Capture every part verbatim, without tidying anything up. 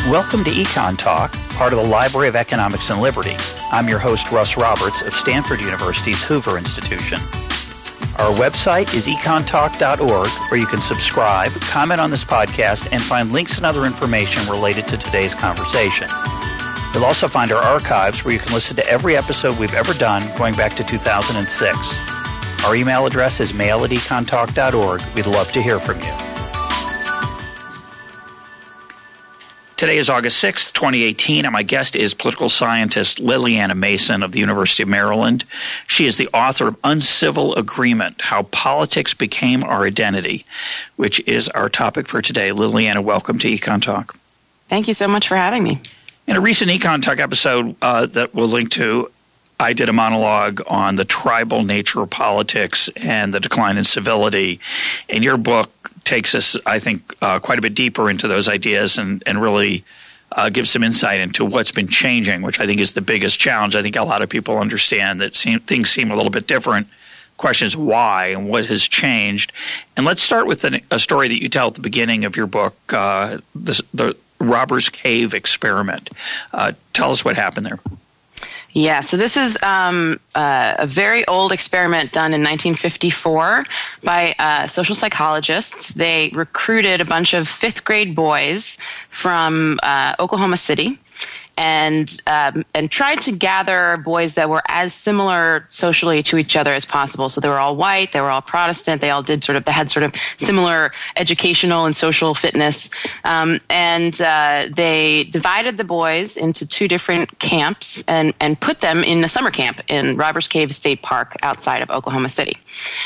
Welcome to Econ Talk, part of the Library of Economics and Liberty. I'm your host, Russ Roberts of Stanford University's Hoover Institution. Our website is econ talk dot org, where you can subscribe, comment on this podcast, and find links and other information related to today's conversation. You'll also find our archives, where you can listen to every episode we've ever done going back to two thousand six. Our email address is mail at econ talk dot org. We'd love to hear from you. Today is August sixth, twenty eighteen, and my guest is political scientist Liliana Mason of the University of Maryland. She is the author of Uncivil Agreement, How Politics Became Our Identity, which is our topic for today. Liliana, welcome to Econ Talk. Thank you so much for having me. In a recent Econ Talk episode uh, that we'll link to, I did a monologue on the tribal nature of politics and the decline in civility. And your book takes us, I think, uh, quite a bit deeper into those ideas and, and really uh, gives some insight into what's been changing, which I think is the biggest challenge. I think a lot of people understand that seem, things seem a little bit different. The question is why and what has changed. And let's start with an, a story that you tell at the beginning of your book, uh, the, the Robbers Cave experiment. Uh, tell us what happened there. Yeah, so this is um, uh, a very old experiment done in nineteen fifty-four by uh, social psychologists. They recruited a bunch of fifth grade boys from uh, Oklahoma City and um, and tried to gather boys that were as similar socially to each other as possible. So they were all white, they were all Protestant, they all did sort of, they had sort of similar educational and social fitness. Um, and uh, they divided the boys into two different camps and, and put them in a summer camp in Robbers Cave State Park outside of Oklahoma City.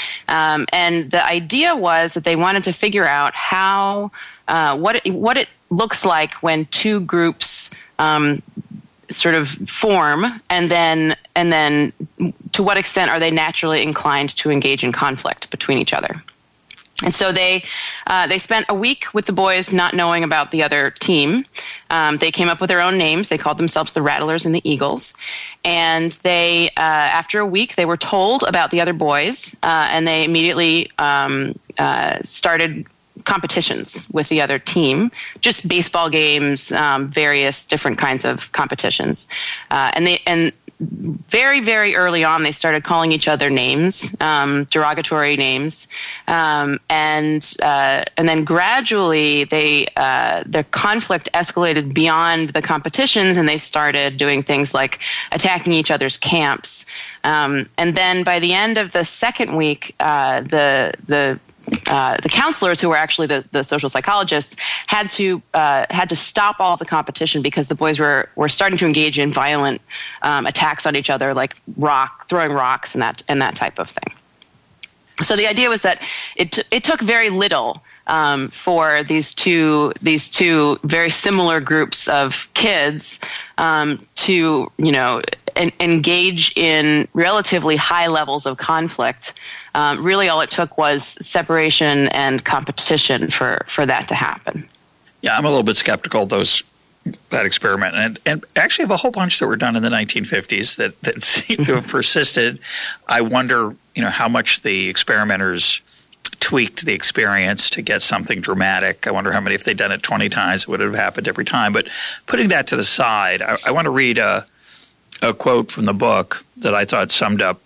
Um, and the idea was that they wanted to figure out how, uh, what it, what it looks like when two groups Um, sort of form, and then and then to what extent are they naturally inclined to engage in conflict between each other. And so they uh, they spent a week with the boys not knowing about the other team. Um, they came up with their own names. They called themselves the Rattlers and the Eagles. And they, uh, after a week, they were told about the other boys, uh, and they immediately um, uh, started competitions with the other team, just baseball games, um, various different kinds of competitions. Uh, and they and very, very early on, they started calling each other names, um, derogatory names. Um, and uh, and then gradually, they uh, their conflict escalated beyond the competitions, and they started doing things like attacking each other's camps. Um, and then by the end of the second week, uh, the the Uh, the counselors, who were actually the, the social psychologists, had to uh, had to stop all the competition because the boys were, were starting to engage in violent um, attacks on each other, like rock throwing rocks and that and that type of thing. So the idea was that it t- it took very little um, for these two these two very similar groups of kids um, to you know en- engage in relatively high levels of conflict. Um, really, all it took was separation and competition for, for that to happen. Yeah, I'm a little bit skeptical of those that experiment, and and actually have a whole bunch that were done in the nineteen fifties that that seem to have persisted. I wonder, you know, how much the experimenters tweaked the experience to get something dramatic. I wonder how many, if they'd done it twenty times, it would have happened every time. But putting that to the side, I, I want to read a a quote from the book that I thought summed up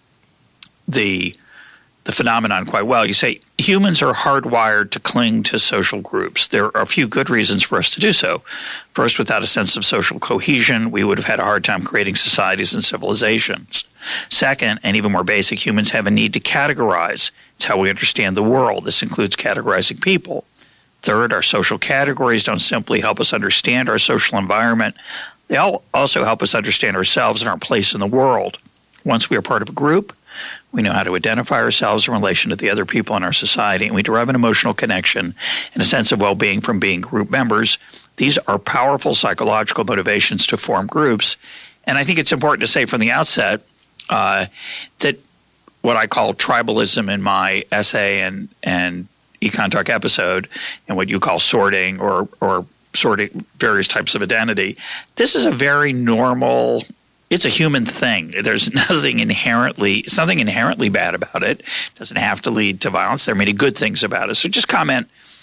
the the phenomenon quite well. You say, humans are hardwired to cling to social groups. There are a few good reasons for us to do so. First, without a sense of social cohesion, we would have had a hard time creating societies and civilizations. Second, and even more basic, humans have a need to categorize. It's how we understand the world. This includes categorizing people. Third, our social categories don't simply help us understand our social environment. They all also help us understand ourselves and our place in the world. Once we are part of a group, we know how to identify ourselves in relation to the other people in our society, and we derive an emotional connection and a sense of well-being from being group members. These are powerful psychological motivations to form groups. And I think it's important to say from the outset uh, that what I call tribalism in my essay and, and Econ Talk episode, and what you call sorting or, or sorting various types of identity, this is a very normal – it's a human thing. There's nothing inherently, it's nothing inherently bad about it. It doesn't have to lead to violence. There are many good things about it. So just comment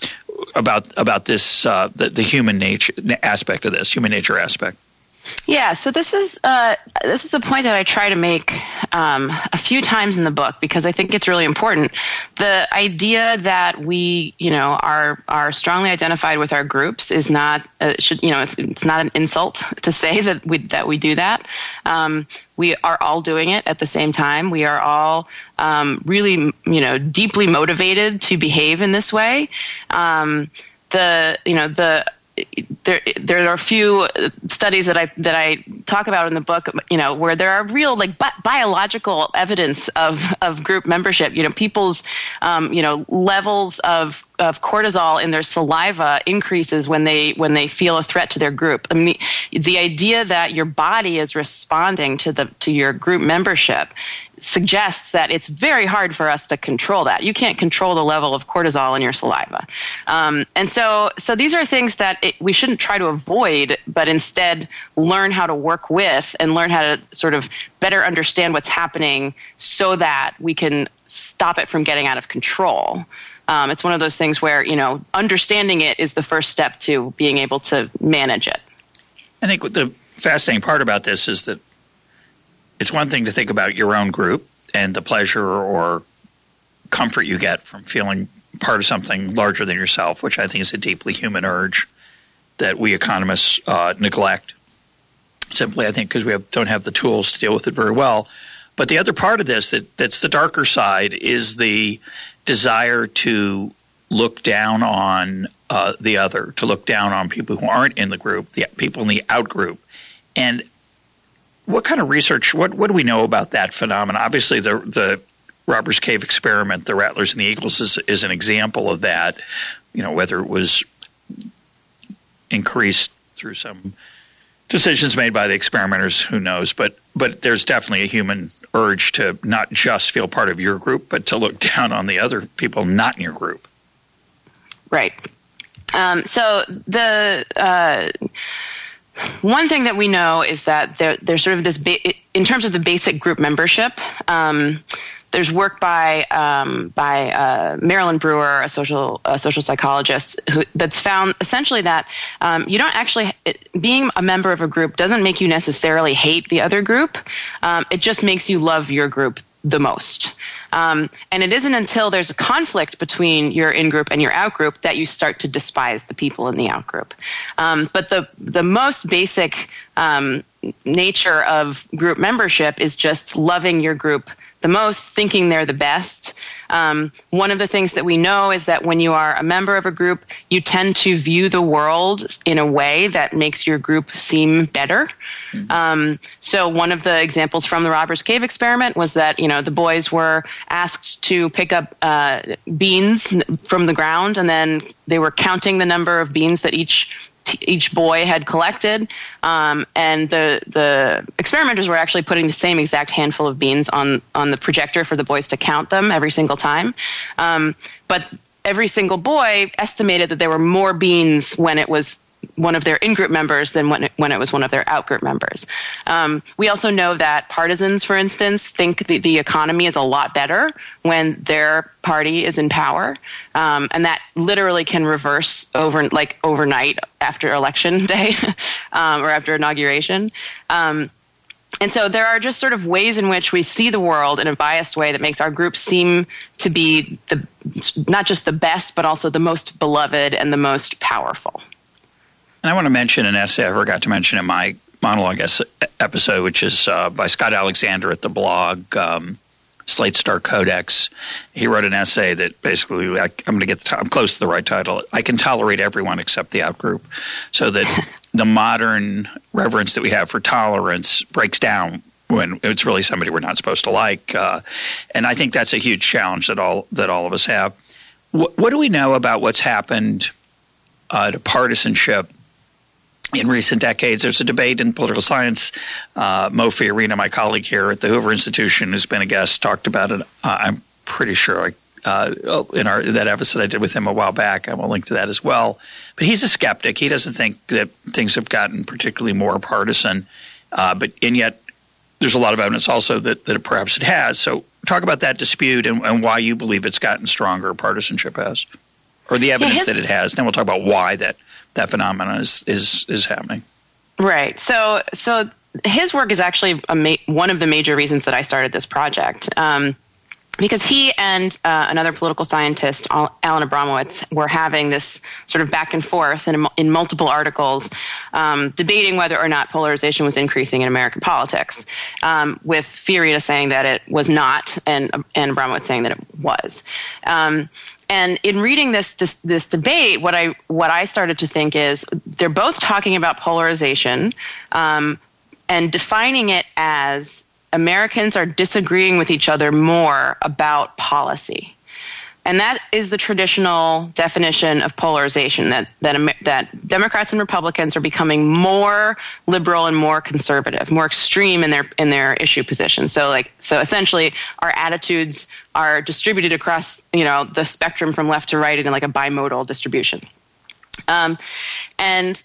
about about this uh, the, the human nature aspect of this, human nature aspect. Yeah, so this is uh, this is a point that I try to make um, a few times in the book because I think it's really important. The idea that we, you know, are are strongly identified with our groups is not uh, should you know it's it's not an insult to say that we that we do that. Um, we are all doing it at the same time. We are all um, really, you know, deeply motivated to behave in this way. Um, the you know the There, there are a few studies that I that I talk about in the book, you know, where there are real like bi- biological evidence of, of group membership. You know, people's, um, you know, levels of, of cortisol in their saliva increases when they when they feel a threat to their group. I mean, the, the idea that your body is responding to the to your group membership suggests that it's very hard for us to control that. You can't control the level of cortisol in your saliva. Um, and so so these are things that it, we shouldn't try to avoid, but instead learn how to work with and learn how to sort of better understand what's happening so that we can stop it from getting out of control. Um, it's one of those things where, you know, understanding it is the first step to being able to manage it. I think what the fascinating part about this is that it's one thing to think about your own group and the pleasure or comfort you get from feeling part of something larger than yourself, which I think is a deeply human urge that we economists uh, neglect. Simply, I think, because we have, don't have the tools to deal with it very well. But the other part of this that, that's the darker side is the desire to look down on uh, the other, to look down on people who aren't in the group, the people in the out group. And what kind of research, what, what do we know about that phenomenon? Obviously, the the Robbers Cave experiment, the Rattlers and the Eagles, is, is an example of that. You know, whether it was increased through some decisions made by the experimenters, who knows? But but there's definitely a human urge to not just feel part of your group, but to look down on the other people not in your group. Right. Um, so the uh, one thing that we know is that there, there's sort of this, ba- in terms of the basic group membership, um, there's work by um, by uh, Marilyn Brewer, a social a social psychologist, who, that's found essentially that um, you don't actually it, being a member of a group doesn't make you necessarily hate the other group. Um, it just makes you love your group the most. Um, and it isn't until there's a conflict between your in-group and your out-group that you start to despise the people in the out-group. Um, but the the most basic um, nature of group membership is just loving your group the most, thinking they're the best. Um, one of the things that we know is that when you are a member of a group, you tend to view the world in a way that makes your group seem better. Mm-hmm. Um, so one of the examples from the Robbers Cave experiment was that, you know, the boys were asked to pick up uh, beans from the ground, and then they were counting the number of beans that each each boy had collected, um, and the the experimenters were actually putting the same exact handful of beans on on the projector for the boys to count them every single time. Um, but every single boy estimated that there were more beans when it was one of their in-group members than when it, when it was one of their out-group members. Um, we also know that partisans, for instance, think the, the economy is a lot better when their party is in power, um, and that literally can reverse over like overnight after election day um, or after inauguration. Um, and so there are just sort of ways in which we see the world in a biased way that makes our group seem to be the not just the best, but also the most beloved and the most powerful. And I want to mention an essay I forgot to mention in my monologue episode, which is uh, by Scott Alexander at the blog um, Slate Star Codex. He wrote an essay that basically, I, I'm going to get the, I'm close to the right title. I can tolerate everyone except the outgroup, so that the modern reverence that we have for tolerance breaks down when it's really somebody we're not supposed to like. Uh, and I think that's a huge challenge that all that all of us have. What, what do we know about what's happened uh, to partisanship in recent decades? There's a debate in political science. Uh, Mo Fiorina, my colleague here at the Hoover Institution, who's been a guest, talked about it. Uh, I'm pretty sure uh, in our that episode I did with him a while back. I will link to that as well. But he's a skeptic. He doesn't think that things have gotten particularly more partisan. Uh, but and yet there's a lot of evidence also that, that perhaps it has. So talk about that dispute and, and why you believe it's gotten stronger, partisanship has. or the evidence yeah, his, that it has. Then we'll talk about why that, that phenomenon is, is, is happening. Right. So so his work is actually a ma- one of the major reasons that I started this project. Um, Because he and uh, another political scientist, Alan Abramowitz, were having this sort of back and forth in, in multiple articles, um, debating whether or not polarization was increasing in American politics, um, with Fiorina saying that it was not, and and Abramowitz saying that it was. Um, and in reading this, this this debate, what I what I started to think is they're both talking about polarization, um, and defining it as Americans are disagreeing with each other more about policy. And that is the traditional definition of polarization, that that that Democrats and Republicans are becoming more liberal and more conservative, more extreme in their in their issue positions. So like so essentially our attitudes are distributed across, you know, the spectrum from left to right in like a bimodal distribution. Um, and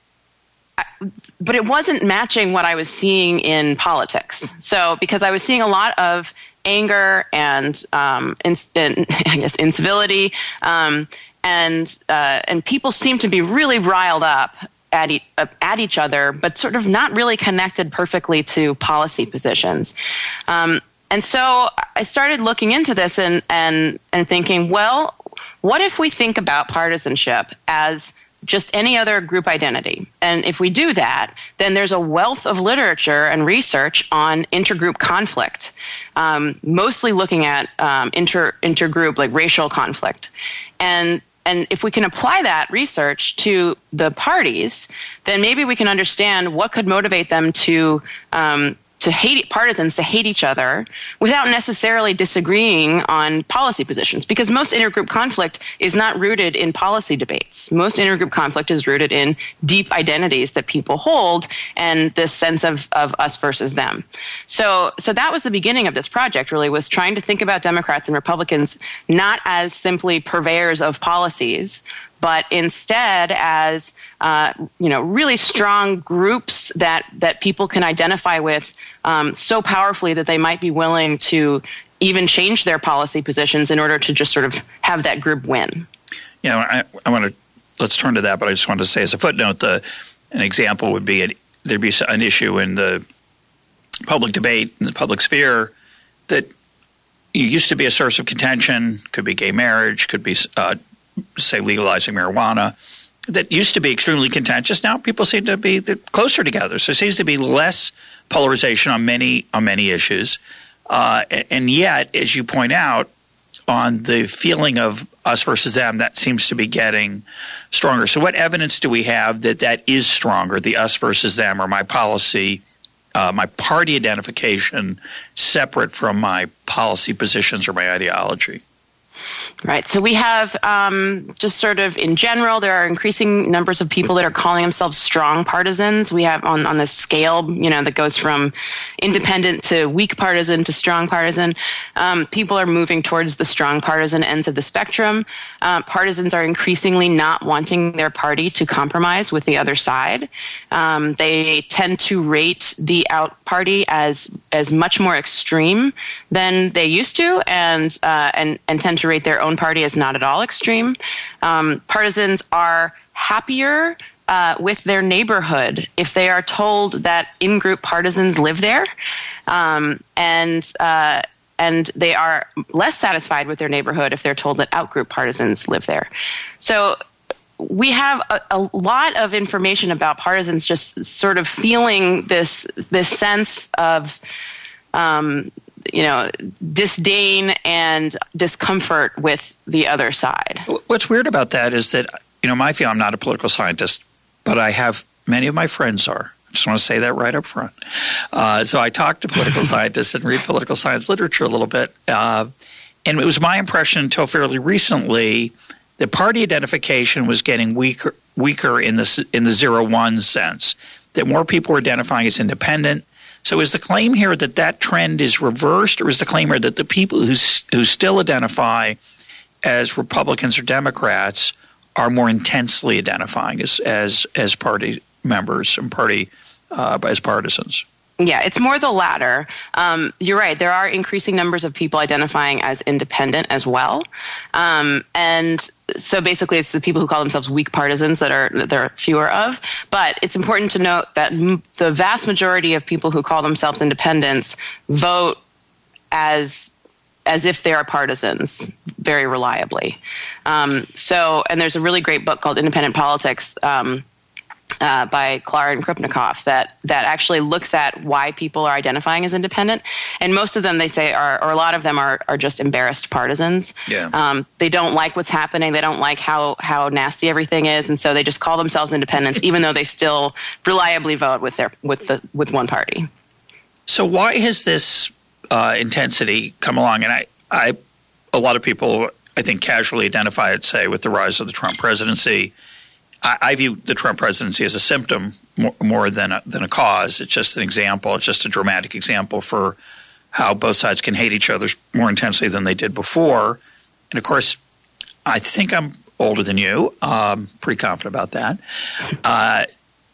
But it wasn't matching what I was seeing in politics. So, because I was seeing a lot of anger and, um, in, in, I guess, incivility, um, and uh, and people seemed to be really riled up at e- at each other, but sort of not really connected perfectly to policy positions. Um, and so I started looking into this and and and thinking, well, what if we think about partisanship as just any other group identity? And if we do that, then there's a wealth of literature and research on intergroup conflict, um, mostly looking at um, inter intergroup, like racial conflict. And and if we can apply that research to the parties, then maybe we can understand what could motivate them to um, to hate partisans to hate each other without necessarily disagreeing on policy positions, because most intergroup conflict is not rooted in policy debates. Most intergroup conflict is rooted in deep identities that people hold and this sense of, of us versus them. So, so that was the beginning of this project, really, was trying to think about Democrats and Republicans not as simply purveyors of policies, but instead as uh, you know, really strong groups that that people can identify with um, so powerfully that they might be willing to even change their policy positions in order to just sort of have that group win. Yeah, I, I want to let's turn to that, but I just wanted to say as a footnote, the an example would be a, there'd be an issue in the public debate in the public sphere that used to be a source of contention. Could be gay marriage, could be uh, say legalizing marijuana, that used to be extremely contentious. Now people seem to be closer together. So there seems to be less polarization on many on many issues. Uh, and yet, as you point out, on the feeling of us versus them, that seems to be getting stronger. So what evidence do we have that that is stronger, the us versus them, or my policy, uh, my party identification separate from my policy positions or my ideology? Right. So we have um, just sort of in general, there are increasing numbers of people that are calling themselves strong partisans. We have on, on this scale, you know, that goes from independent to weak partisan to strong partisan. Um, people are moving towards the strong partisan ends of the spectrum. Uh, partisans are increasingly not wanting their party to compromise with the other side. Um, they tend to rate the out party as as much more extreme than they used to, and uh, and and tend to rate their own party as not at all extreme. Um, partisans are happier uh, with their neighborhood if they are told that in-group partisans live there, um, and uh, and they are less satisfied with their neighborhood if they're told that out-group partisans live there. So we have a, a lot of information about partisans just sort of feeling this this sense of um, you know, disdain and discomfort with the other side. What's weird about that is that, you know, my feel, I'm not a political scientist, but I have many of my friends are. I just want to say that right up front. Uh, so I talk to political scientists and read political science literature a little bit. Uh, and it was my impression until fairly recently that party identification was getting weaker, weaker in the, in the zero one sense, that more people were identifying as independent. So is the claim here that that trend is reversed, or is the claim here that the people who who still identify as Republicans or Democrats are more intensely identifying as as, as party members and party uh, as partisans? Yeah, it's more the latter. Um, you're right. There are increasing numbers of people identifying as independent as well. Um, and so basically it's the people who call themselves weak partisans that are that there are fewer of. But it's important to note that m- the vast majority of people who call themselves independents vote as as if they are partisans very reliably. Um, so, and there's a really great book called Independent Politics, um, Uh, by Klar and Krupnikov that that actually looks at why people are identifying as independent, and most of them they say are, or a lot of them are are just embarrassed partisans. Yeah. Um, they don't like what's happening. They don't like how how nasty everything is, and so they just call themselves independents, even though they still reliably vote with their with the with one party. So why has this uh, intensity come along? And I, I, a lot of people I think casually identify it, say, with the rise of the Trump presidency. I view the Trump presidency as a symptom more, more than a, than a cause. It's just an example. It's just a dramatic example for how both sides can hate each other more intensely than they did before. And, of course, I think I'm older than you. Um, pretty confident about that. Uh,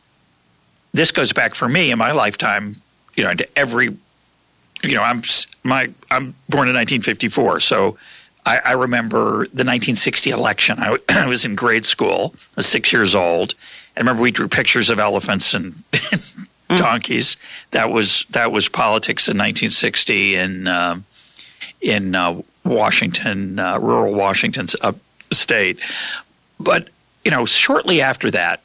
this goes back for me in my lifetime, you know, to every – you know, I'm my I'm born in nineteen fifty-four, so – I, I remember the nineteen sixty election. I, I was in grade school. I was six years old. I remember we drew pictures of elephants and, and mm. donkeys. That was that was politics in nineteen sixty in um, in uh, Washington, uh, rural Washington uh, state. But you know, shortly after that,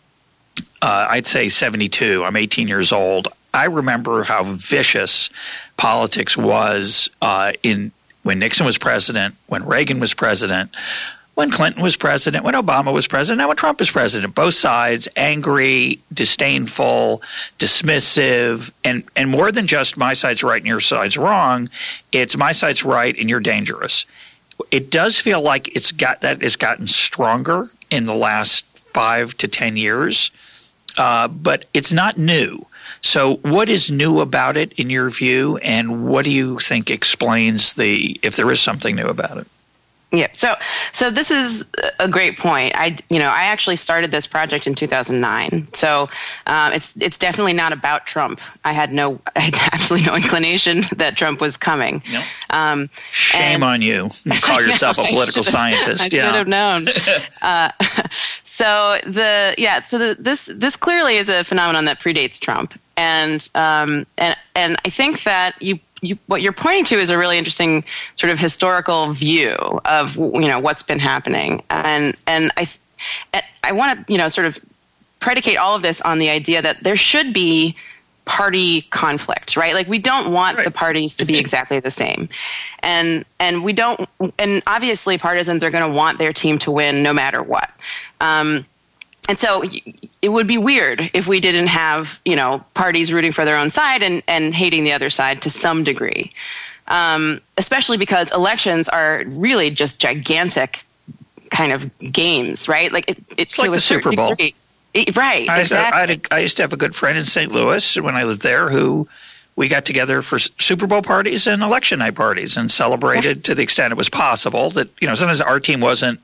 uh, I'd say seventy-two. I'm eighteen years old. I remember how vicious politics was uh, in. When Nixon was president, when Reagan was president, when Clinton was president, when Obama was president, now when Trump is president. Both sides angry, disdainful, dismissive, and, and more than just my side's right and your side's wrong, it's my side's right and you're dangerous. It does feel like it's got that has gotten stronger in the last five to ten years, uh, but it's not new. So what is new about it in your view, and what do you think explains the if there is something new about it? Yeah, so so this is a great point. I you know I actually started this project in two thousand nine, so um, it's it's definitely not about Trump. I had no I had absolutely no inclination that Trump was coming. Nope. Um, Shame and, on you! You call yourself a political scientist. I yeah. should have known. uh, so the yeah, so the, this this clearly is a phenomenon that predates Trump, and um, and and I think that you. You, what you're pointing to is a really interesting sort of historical view of you know what's been happening, and and I I want to you know sort of predicate all of this on the idea that there should be party conflict, right? Like we don't want right. the parties to be exactly the same, and and we don't and obviously partisans are going to want their team to win no matter what. Um, And so it would be weird if we didn't have, you know, parties rooting for their own side and, and hating the other side to some degree, um, especially because elections are really just gigantic kind of games, right? Like it, it, it's like the Super Bowl. Degree, it, right, I, exactly. I, had a, I used to have a good friend in Saint Louis when I lived there who we got together for Super Bowl parties and election night parties and celebrated yes. to the extent it was possible that, you know, sometimes our team wasn't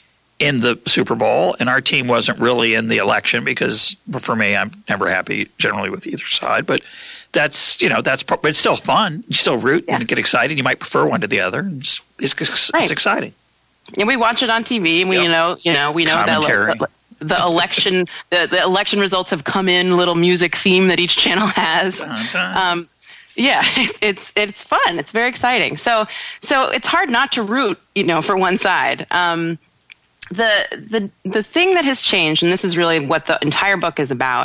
in the Super Bowl, and our team wasn't really in the election because, for me, I'm never happy generally with either side. But that's you know that's but it's still fun. You still root yeah. and get excited. You might prefer one to the other. It's it's, right. it's exciting. And we watch it on T V, and we yep. you know you know we know Commentary. that the, the election the, the election results have come in. Little music theme that each channel has. Dun, dun. Um, yeah, it's it's fun. It's very exciting. So so it's hard not to root you know for one side. Um, The, the the thing that has changed, and this is really what the entire book is about,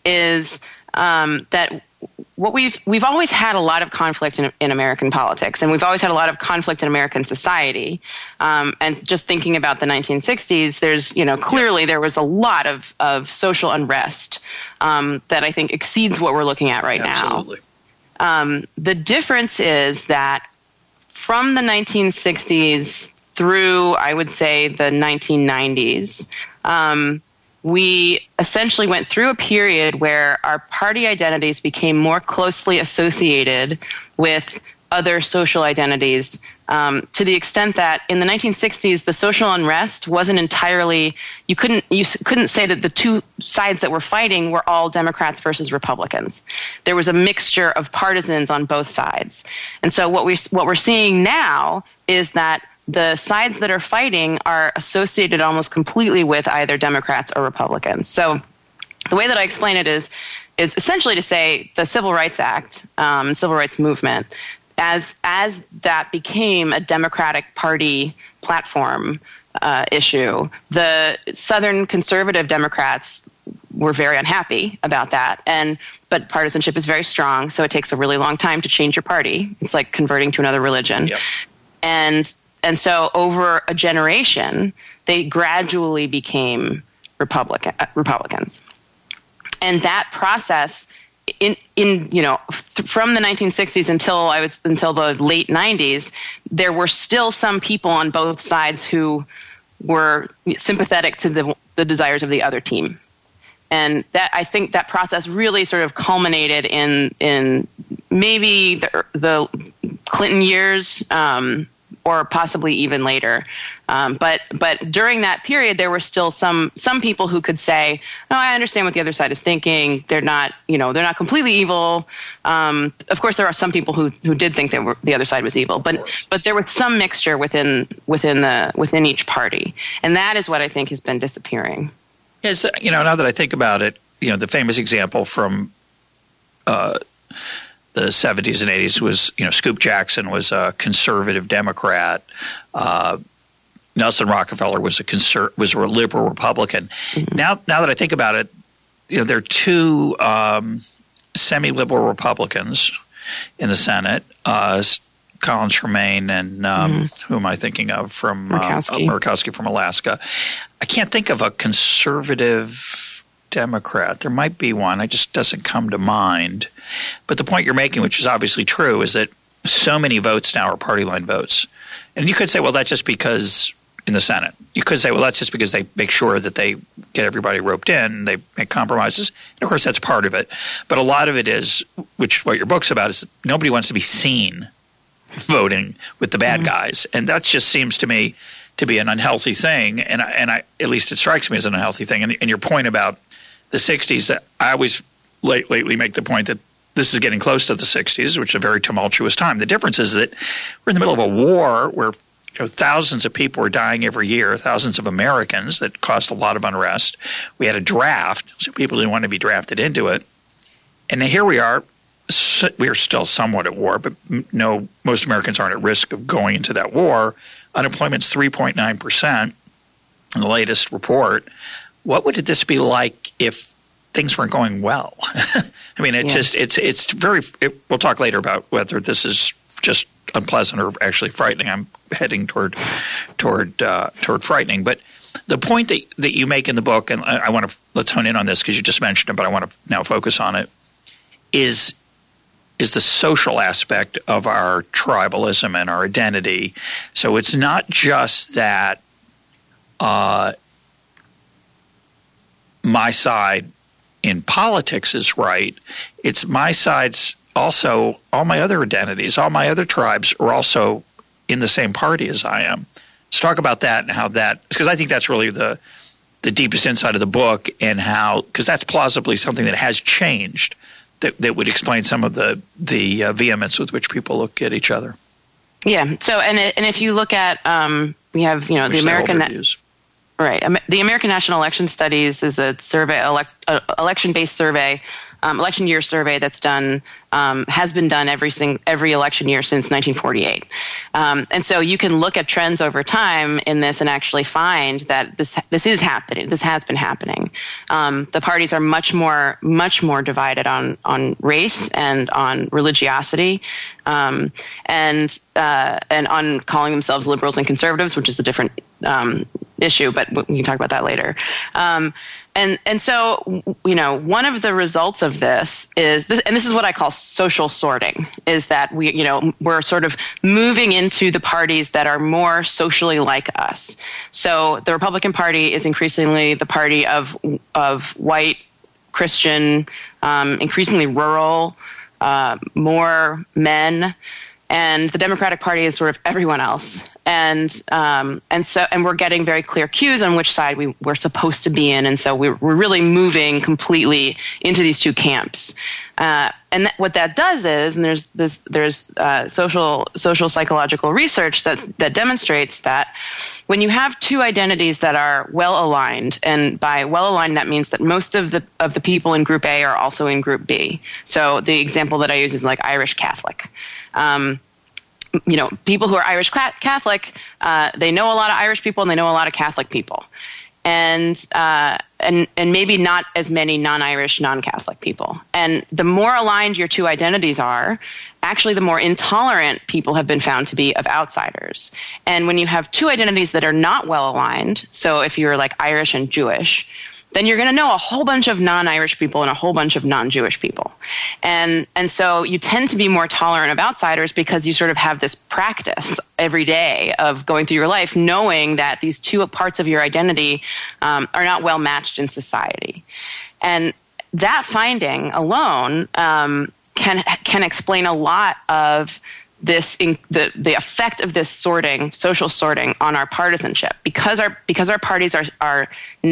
is um, that what we've we've always had a lot of conflict in, in American politics, and we've always had a lot of conflict in American society. Um, and just thinking about the nineteen sixties, there's you know clearly there was a lot of of social unrest um, that I think exceeds what we're looking at right Absolutely. now. Um, the difference is that from the nineteen sixties through, I would say, the nineteen nineties, um, we essentially went through a period where our party identities became more closely associated with other social identities, um, to the extent that in the nineteen sixties, the social unrest wasn't entirely, you couldn't you couldn't say that the two sides that were fighting were all Democrats versus Republicans. There was a mixture of partisans on both sides. And so what we what we're seeing now is that the sides that are fighting are associated almost completely with either Democrats or Republicans. So the way that I explain it is, is essentially to say the Civil Rights Act, um, Civil Rights Movement, as as that became a Democratic Party platform uh, issue, the Southern conservative Democrats were very unhappy about that. And but partisanship is very strong, so it takes a really long time to change your party. It's like converting to another religion. Yep. And and so over a generation, they gradually became Republican uh, Republicans. And that process, in in you know, th- from the nineteen sixties until I would until the late nineties, there were still some people on both sides who were sympathetic to the the desires of the other team, and that I think that process really sort of culminated in in maybe the, the Clinton years, um, or possibly even later. Um, but but during that period, there were still some some people who could say, "No, I understand what the other side is thinking. They're not, you know, they're not completely evil." Um, of course, there are some people who who did think that were, the other side was evil, but but there was some mixture within within the within each party, and that is what I think has been disappearing. Yes, you know, now that I think about it, you know, the famous example from uh, the seventies and eighties was, you know, Scoop Jackson was a conservative Democrat. Uh, Nelson Rockefeller was a conser- was a liberal Republican. Mm-hmm. Now, now that I think about it, you know, there are two um, semi-liberal Republicans in the Senate, uh, Collins Tremaine and um, mm-hmm. who am I thinking of from Murkowski. Uh, Murkowski from Alaska. I can't think of a conservative Democrat. There might be one. It just doesn't come to mind. But the point you're making, which is obviously true, is that so many votes now are party line votes. And you could say, well, that's just because in the Senate. You could say, well, that's just because they make sure that they get everybody roped in, they make compromises. And of course, that's part of it. But a lot of it is, which what your book's about, is that nobody wants to be seen voting with the bad mm-hmm. guys. And that just seems to me to be an unhealthy thing. And I, and I, at least it strikes me as an unhealthy thing. And, and your point about the sixties, I always late, lately make the point that this is getting close to the sixties, which is a very tumultuous time. The difference is that we're in the middle of a war where, you know, thousands of people are dying every year, thousands of Americans that caused a lot of unrest. We had a draft, so people didn't want to be drafted into it. And here we are. We are still somewhat at war, but no, most Americans aren't at risk of going into that war. Unemployment's three point nine percent in the latest report. What would this be like if things weren't going well? I mean, it's yeah. just it's it's very. It, we'll talk later about whether this is just unpleasant or actually frightening. I'm heading toward toward uh, toward frightening. But the point that that you make in the book, and I, I want to let's hone in on this because you just mentioned it, but I want to now focus on it. Is is the social aspect of our tribalism and our identity. So it's not just that uh, my side in politics is right. It's my side's also, all my other identities, all my other tribes are also in the same party as I am. Let's talk about that and how that, because I think that's really the the deepest insight of the book, and how, because that's plausibly something that has changed. That, that would explain some of the the uh, vehemence with which people look at each other. Yeah. So, and and if you look at, um, we have, you know, the American, right? The American National Election Studies is a survey, elect, uh, election-based survey, um, election year survey that's done, um, has been done every sing, every election year since nineteen forty-eight. Um, and so you can look at trends over time in this and actually find that this this is happening. This has been happening. Um, the parties are much more much more divided on on race and on religiosity, um, and uh, and on calling themselves liberals and conservatives, which is a different um, issue, but we can talk about that later. Um, And and so, you know, one of the results of this is this, and this is what I call social sorting, is that we, you know, we're sort of moving into the parties that are more socially like us. So the Republican Party is increasingly the party of of white, Christian, um, increasingly rural, uh, more men. and the Democratic Party is sort of everyone else. And um, and so and we're getting very clear cues on which side we, we're supposed to be in. And so we're, we're really moving completely into these two camps. Uh, and th- what that does is, and there's this there's uh, social social psychological research that that demonstrates that when you have two identities that are well aligned, and by well aligned that means that most of the of the people in Group A are also in Group B. So the example that I use is like Irish Catholic. Um, you know, people who are Irish Catholic, uh, they know a lot of Irish people and they know a lot of Catholic people. And uh, and and maybe not as many non-Irish, non-Catholic people. And the more aligned your two identities are, actually the more intolerant people have been found to be of outsiders. And when you have two identities that are not well aligned, so if you're like Irish and Jewish, then you're going to know a whole bunch of non-Irish people and a whole bunch of non-Jewish people. And and so you tend to be more tolerant of outsiders because you sort of have this practice every day of going through your life knowing that these two parts of your identity um, are not well matched in society. And that finding alone um, can can explain a lot of this in, the the effect of this sorting, social sorting, on our partisanship, because our because our parties are are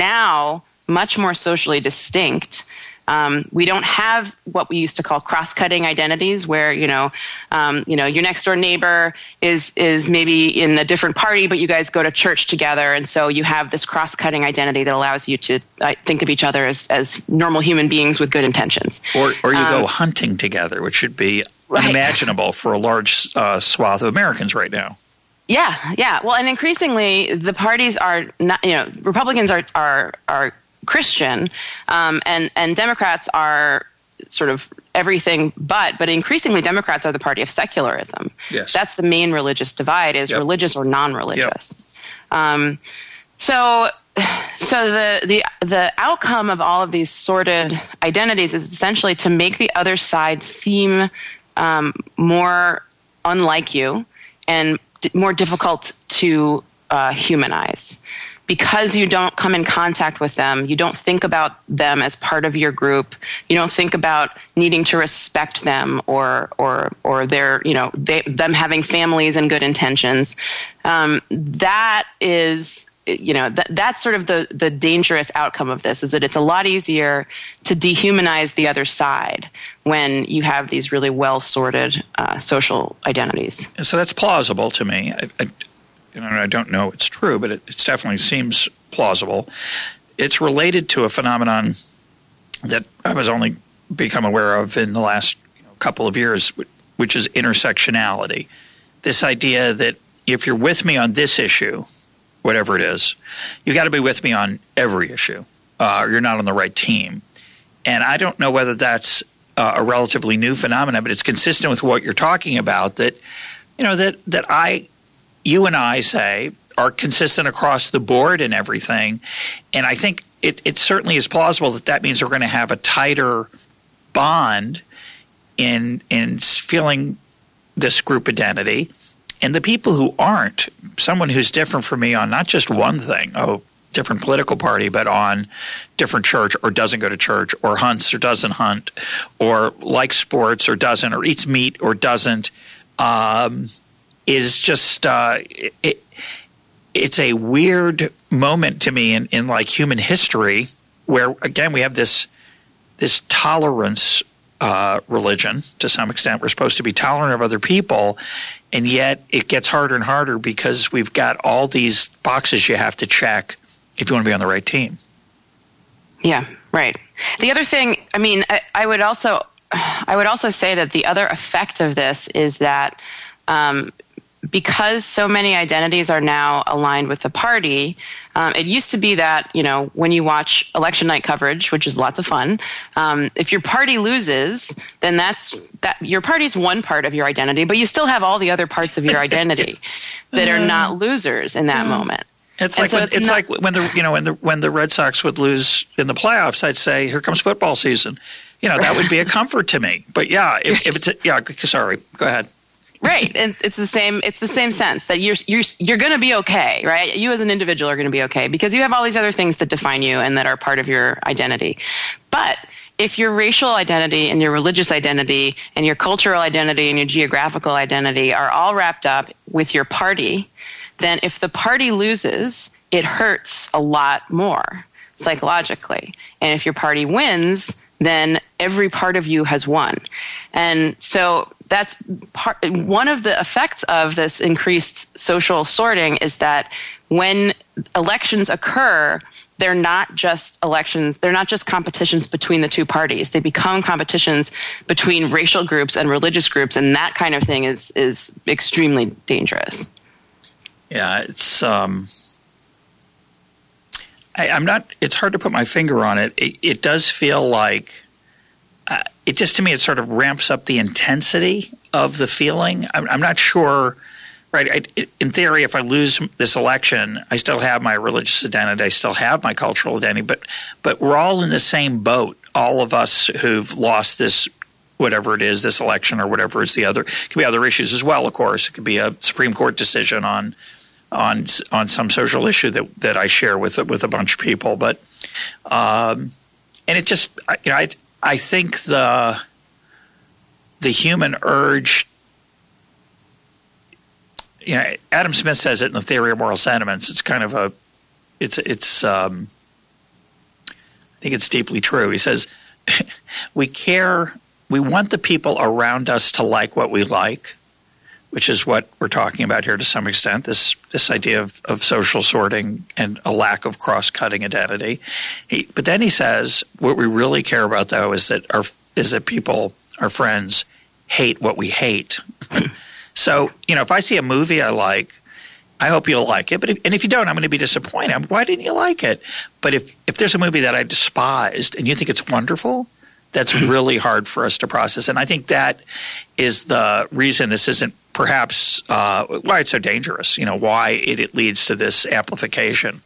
now much more socially distinct. Um, we don't have what we used to call cross-cutting identities, where you know, um, you know, your next door neighbor is is maybe in a different party, but you guys go to church together, and so you have this cross-cutting identity that allows you to uh, think of each other as as normal human beings with good intentions. Or or you um, go hunting together, which should be right. unimaginable for a large uh, swath of Americans right now. Yeah, yeah. Well, and increasingly the parties are not. You know, Republicans are are are. Christian, um, and and Democrats are sort of everything but, but increasingly Democrats are the party of secularism. Yes. That's the main religious divide, is yep. religious or non-religious. Yep. Um, so so the, the the outcome of all of these sorted identities is essentially to make the other side seem um, more unlike you and d- more difficult to uh, humanize. Because you don't come in contact with them, you don't think about them as part of your group. You don't think about needing to respect them or or or their you know they, them having families and good intentions. Um, that is you know that that's sort of the the dangerous outcome of this, is that it's a lot easier to dehumanize the other side when you have these really well sorted uh, social identities. So that's plausible to me. I, I, You know, I don't know it's true, but it, it definitely seems plausible. It's related to a phenomenon that I was only become aware of in the last you know, couple of years, which is intersectionality. This idea that if you're with me on this issue, whatever it is, you got to be with me on every issue, uh, or you're not on the right team. And I don't know whether that's uh, a relatively new phenomenon, but it's consistent with what you're talking about. That you know that that I. You and I say are consistent across the board in everything. And I think it, it certainly is plausible that that means we're going to have a tighter bond in in feeling this group identity. And the people who aren't, someone who's different from me on not just one thing, oh, different political party, but on different church or doesn't go to church or hunts or doesn't hunt or likes sports or doesn't or eats meat or doesn't, um, is just uh, it, it's a weird moment to me in, in like human history where, again, we have this this tolerance uh, religion to some extent. We're supposed to be tolerant of other people, and yet it gets harder and harder because we've got all these boxes you have to check if you want to be on the right team. Yeah, right. The other thing, I mean, I, I would also I would also say that the other effect of this is that um, because so many identities are now aligned with the party, um, it used to be that, you know, when you watch election night coverage, which is lots of fun, um, if your party loses, then that's that your party's one part of your identity, but you still have all the other parts of your identity that are not losers in that mm. moment. It's like so when, it's, it's not, like when the you know when the when the Red Sox would lose in the playoffs, I'd say, "Here comes football season." You know, that would be a comfort to me. But yeah, if, if it's a, yeah, sorry, go ahead. Right, and it's the same. It's the same sense that you're you're you're going to be okay, right? You as an individual are going to be okay because you have all these other things that define you and that are part of your identity. But if your racial identity and your religious identity and your cultural identity and your geographical identity are all wrapped up with your party, then if the party loses, it hurts a lot more psychologically. And if your party wins, then every part of you has won. And so that's part, one of the effects of this increased social sorting is that when elections occur, they're not just elections, they're not just competitions between the two parties. They become competitions between racial groups and religious groups, and that kind of thing is is extremely dangerous. Yeah, it's um I, I'm not it's hard to put my finger on it. It, it does feel like uh, it just to me it sort of ramps up the intensity of the feeling. I'm, I'm not sure. Right. I, in theory, if I lose this election, I still have my religious identity. I still have my cultural identity. But but we're all in the same boat. All of us who've lost this, whatever it is, this election or whatever is the other. It could be other issues as well, of course. It could be a Supreme Court decision on on on some social issue that, that I share with with a bunch of people. But um, and it just you know I I think the the human urge. You know, Adam Smith says it in the Theory of Moral Sentiments. It's kind of a, it's it's. Um, I think it's deeply true. He says, we care, we want the people around us to like what we like, which is what we're talking about here to some extent. This this idea of, of social sorting and a lack of cross-cutting identity. He, but then he says, what we really care about though is that our is that people, our friends, hate what we hate. So, you know, if I see a movie I like, I hope you'll like it. But if, and if you don't, I'm going to be disappointed. Why didn't you like it? But if, if there's a movie that I despised and you think it's wonderful, that's really hard for us to process. And I think that is the reason this isn't perhaps uh, why it's so dangerous, you know, why it, it leads to this amplification.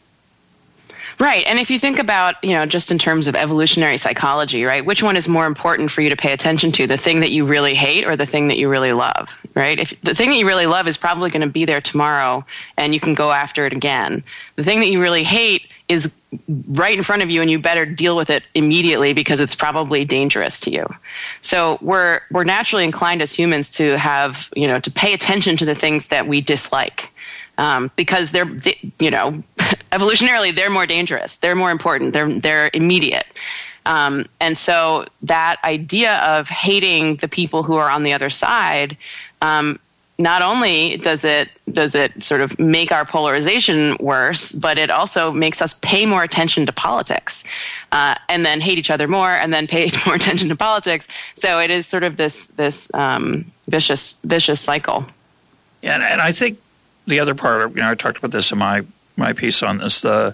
Right. And if you think about, you know, just in terms of evolutionary psychology, right, which one is more important for you to pay attention to, the thing that you really hate or the thing that you really love, right? If the thing that you really love is probably going to be there tomorrow and you can go after it again. The thing that you really hate is right in front of you and you better deal with it immediately because it's probably dangerous to you. So we're we're naturally inclined as humans to have, you know, to pay attention to the things that we dislike. Um, because they're, they, you know, evolutionarily, they're more dangerous. They're more important. They're they're immediate. Um, and so that idea of hating the people who are on the other side, um, not only does it does it sort of make our polarization worse, but it also makes us pay more attention to politics, uh, and then hate each other more, and then pay more attention to politics. So it is sort of this this um, vicious vicious cycle. Yeah, and, and I think. The other part, you know, I talked about this in my, my piece on this. The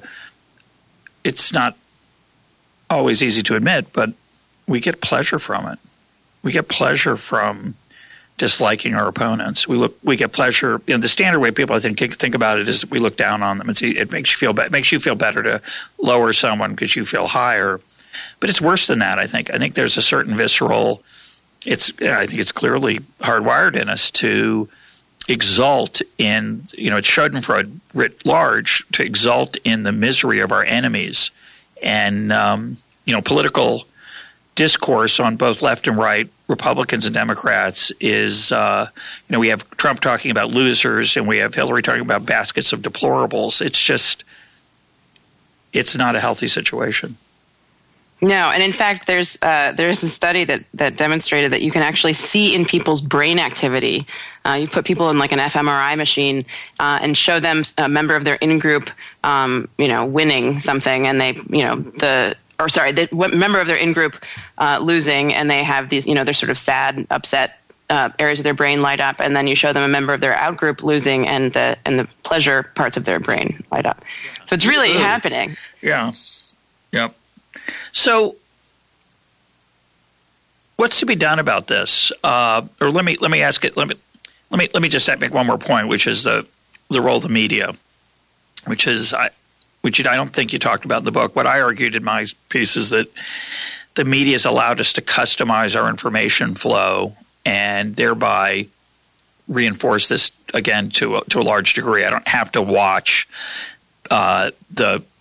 it's not always easy to admit, but we get pleasure from it. We get pleasure from disliking our opponents. We look, we get pleasure. You know, the standard way people I think think about it is we look down on them. It's, it makes you feel be- it makes you feel better to lower someone because you feel higher. But it's worse than that. I think. I think there's a certain visceral. It's. You know, I think it's clearly hardwired in us to. Exult in, you know, it's Schadenfreude writ large to exult in the misery of our enemies. And, um, you know, political discourse on both left and right, Republicans and Democrats is, uh, you know, we have Trump talking about losers and we have Hillary talking about baskets of deplorables. It's just, it's not a healthy situation. No, and in fact, there's uh, there's a study that, that demonstrated that you can actually see in people's brain activity. Uh, you put people in like an fMRI machine uh, and show them a member of their in-group, um, you know, winning something, and they, you know, the or sorry, the member of their in-group uh, losing, and they have these, you know, they're sort of sad, upset uh, areas of their brain light up, and then you show them a member of their out-group losing, and the and the pleasure parts of their brain light up. So it's really Ooh. happening. Yeah. Yep. So, what's to be done about this? Uh, or let me let me ask it. Let me let me let me just make one more point, which is the the role of the media, which is I, which I don't think you talked about in the book. What I argued in my piece is that the media has allowed us to customize our information flow and thereby reinforce this again to a, to a large degree. I don't have to watch uh, the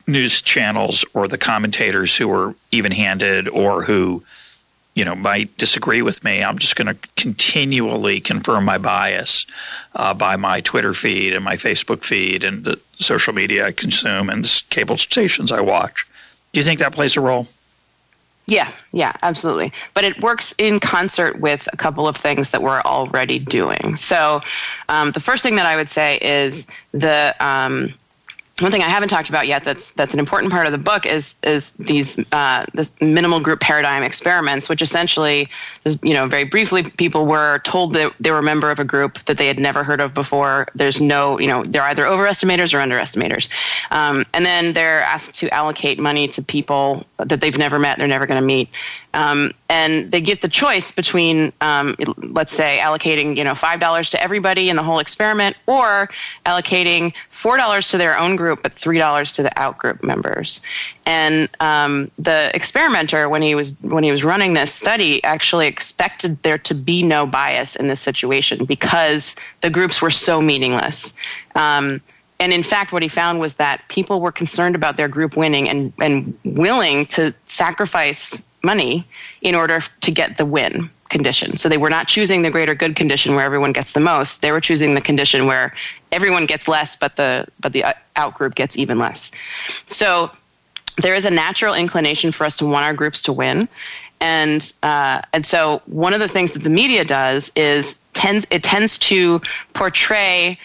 news channels or the commentators who are even-handed or who, you know, might disagree with me. I'm just going to continually confirm my bias uh, by my Twitter feed and my Facebook feed and the social media I consume and the cable stations I watch. Do you think that plays a role? Yeah, yeah, absolutely. But it works in concert with a couple of things that we're already doing. So um, the first thing that I would say is the um, one thing I haven't talked about yet that's that's an important part of the book is is these uh, this minimal group paradigm experiments, which essentially, is, you know, very briefly, people were told that they were a member of a group that they had never heard of before. There's no, you know, they're either overestimators or underestimators, um, and then they're asked to allocate money to people that they've never met, they're never going to meet. Um, and they get the choice between, um, let's say, allocating, you know, five dollars to everybody in the whole experiment, or allocating four dollars to their own group, but three dollars to the outgroup members. And um, the experimenter, when he was when he was running this study, actually expected there to be no bias in this situation because the groups were so meaningless. Um, And in fact, what he found was that people were concerned about their group winning and, and willing to sacrifice money in order to get the win condition. So they were not choosing the greater good condition where everyone gets the most. They were choosing the condition where everyone gets less, but the but the outgroup gets even less. So there is a natural inclination for us to want our groups to win. And uh, and so one of the things that the media does is tends it tends to portray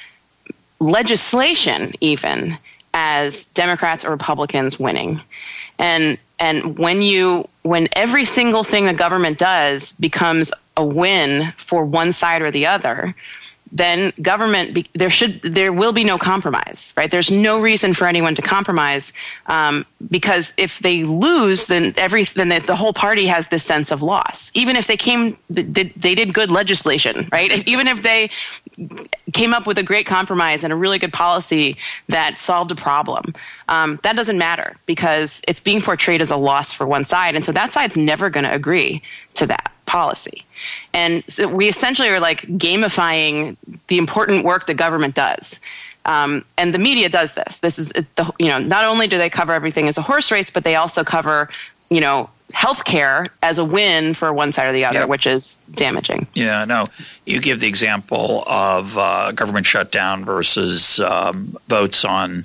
legislation even as Democrats or Republicans winning. And and when you when every single thing the government does becomes a win for one side or the other, then government be, there should there will be no compromise, right? There's no reason for anyone to compromise um, because if they lose, then every then the, the whole party has this sense of loss. Even if they came, they, they did good legislation, right? Even if they came up with a great compromise and a really good policy that solved a problem, um, that doesn't matter because it's being portrayed as a loss for one side, and so that side's never going to agree to that policy. And so we essentially are like gamifying the important work that government does. Um, and the media does this. This is, the, you know, not only do they cover everything as a horse race, but they also cover, you know, healthcare as a win for one side or the other, yep. which is damaging. Yeah, no. You give the example of uh, government shutdown versus um, votes on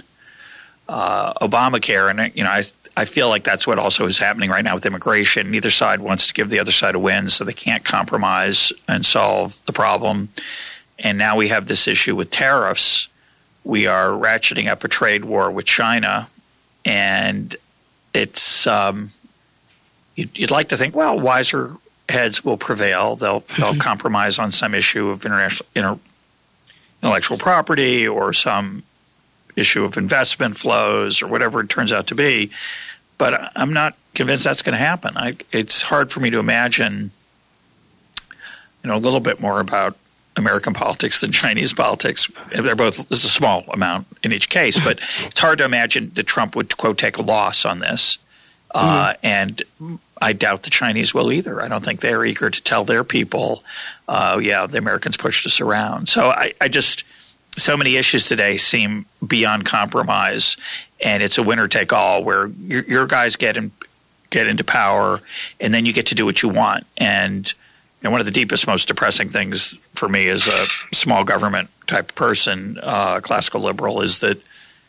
uh, Obamacare, and you know, I. I feel like that's what also is happening right now with immigration. Neither side wants to give the other side a win, so they can't compromise and solve the problem. And now we have this issue with tariffs. We are ratcheting up a trade war with China, and it's um, you'd, you'd like to think, well, wiser heads will prevail. They'll they'll compromise on some issue of international inter, intellectual property or some issue of investment flows or whatever it turns out to be. But I'm not convinced that's going to happen. I, it's hard for me to imagine, you know, a little bit more about American politics than Chinese politics. They're both, there's a small amount in each case, but it's hard to imagine that Trump would, quote, take a loss on this. Uh, mm-hmm. And I doubt the Chinese will either. I don't think they're eager to tell their people, uh, yeah, the Americans pushed us around. So I, I just – so many issues today seem beyond compromise, and it's a winner-take-all where your, your guys get in, get into power, and then you get to do what you want. And you know, one of the deepest, most depressing things for me as a small government type person, uh, classical liberal, is that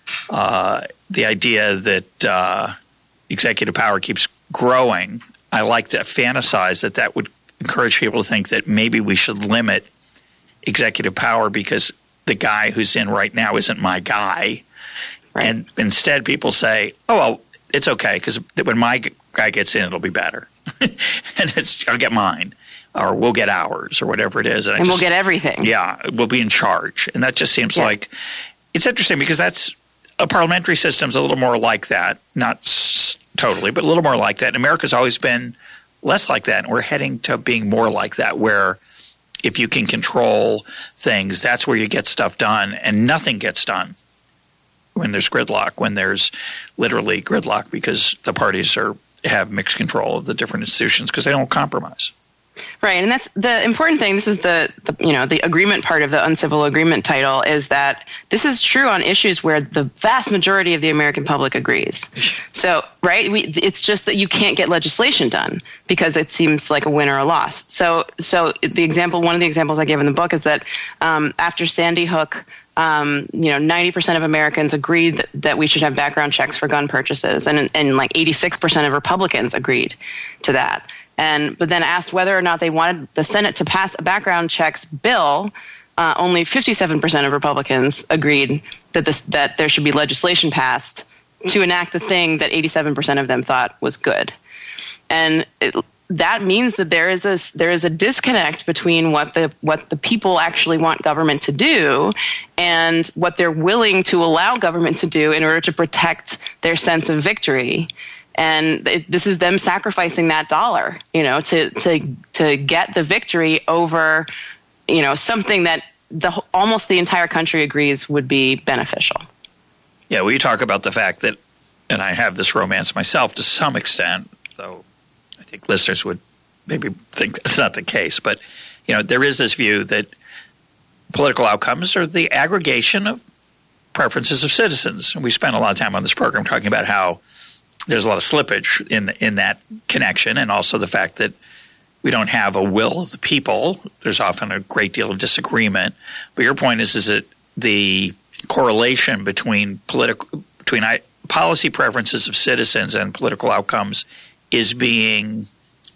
uh, the idea that uh, executive power keeps growing. I like to fantasize that that would encourage people to think that maybe we should limit executive power because the guy who's in right now isn't my guy. Right. And instead people say, oh, well, it's okay because when my guy gets in, it'll be better. And it's, I'll get mine or we'll get ours or whatever it is. And, and just, we'll get everything. Yeah, we'll be in charge. And that just seems yeah. like – it's interesting because that's – a parliamentary system's a little more like that. Not s- totally, but a little more like that. And America's always been less like that. And we're heading to being more like that where – if you can control things, that's where you get stuff done, and nothing gets done when there's gridlock, when there's literally gridlock because the parties are have mixed control of the different institutions because they don't compromise. Right, and that's the important thing. This is the, the you know the agreement part of the uncivil agreement title, is that this is true on issues where the vast majority of the American public agrees. So, right, we, it's just that you can't get legislation done because it seems like a win or a loss. So, so the example, one of the examples I give in the book is that um, after Sandy Hook, um, you know, ninety percent of Americans agreed that, that we should have background checks for gun purchases, and and like eighty-six percent of Republicans agreed to that. And but then asked whether or not they wanted the Senate to pass a background checks bill, uh, only fifty-seven percent of Republicans agreed that this that there should be legislation passed to enact the thing that eighty-seven percent of them thought was good. And it, that means that there is a there is a disconnect between what the what the people actually want government to do and what they're willing to allow government to do in order to protect their sense of victory. And it, this is them sacrificing that dollar, you know, to to to get the victory over, you know, something that the almost the entire country agrees would be beneficial. Yeah, we talk about the fact that, and I have this romance myself to some extent, though I think listeners would maybe think that's not the case. But, you know, there is this view that political outcomes are the aggregation of preferences of citizens. And we spent a lot of time on this program talking about how there's a lot of slippage in in that connection, and also the fact that we don't have a will of the people. There's often a great deal of disagreement. But your point is, is that the correlation between political between policy preferences of citizens and political outcomes is being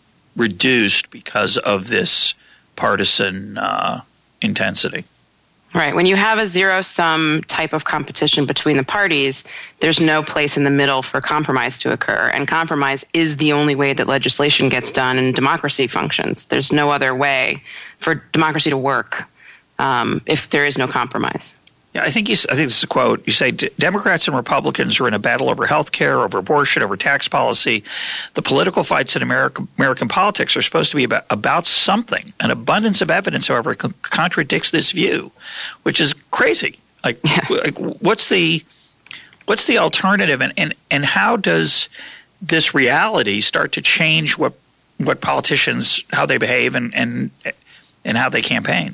reduced because of this partisan uh, intensity. Right. When you have a zero-sum type of competition between the parties, there's no place in the middle for compromise to occur. And compromise is the only way that legislation gets done and democracy functions. There's no other way for democracy to work um, if there is no compromise. Yeah, I think you, I think this is a quote. You say, Democrats and Republicans are in a battle over health care, over abortion, over tax policy. The political fights in America, American politics are supposed to be about, about something. An abundance of evidence, however, con- contradicts this view, which is crazy. Like, yeah. like what's the what's the alternative, and, and, and how does this reality start to change what what politicians, how they behave and and, and how they campaign?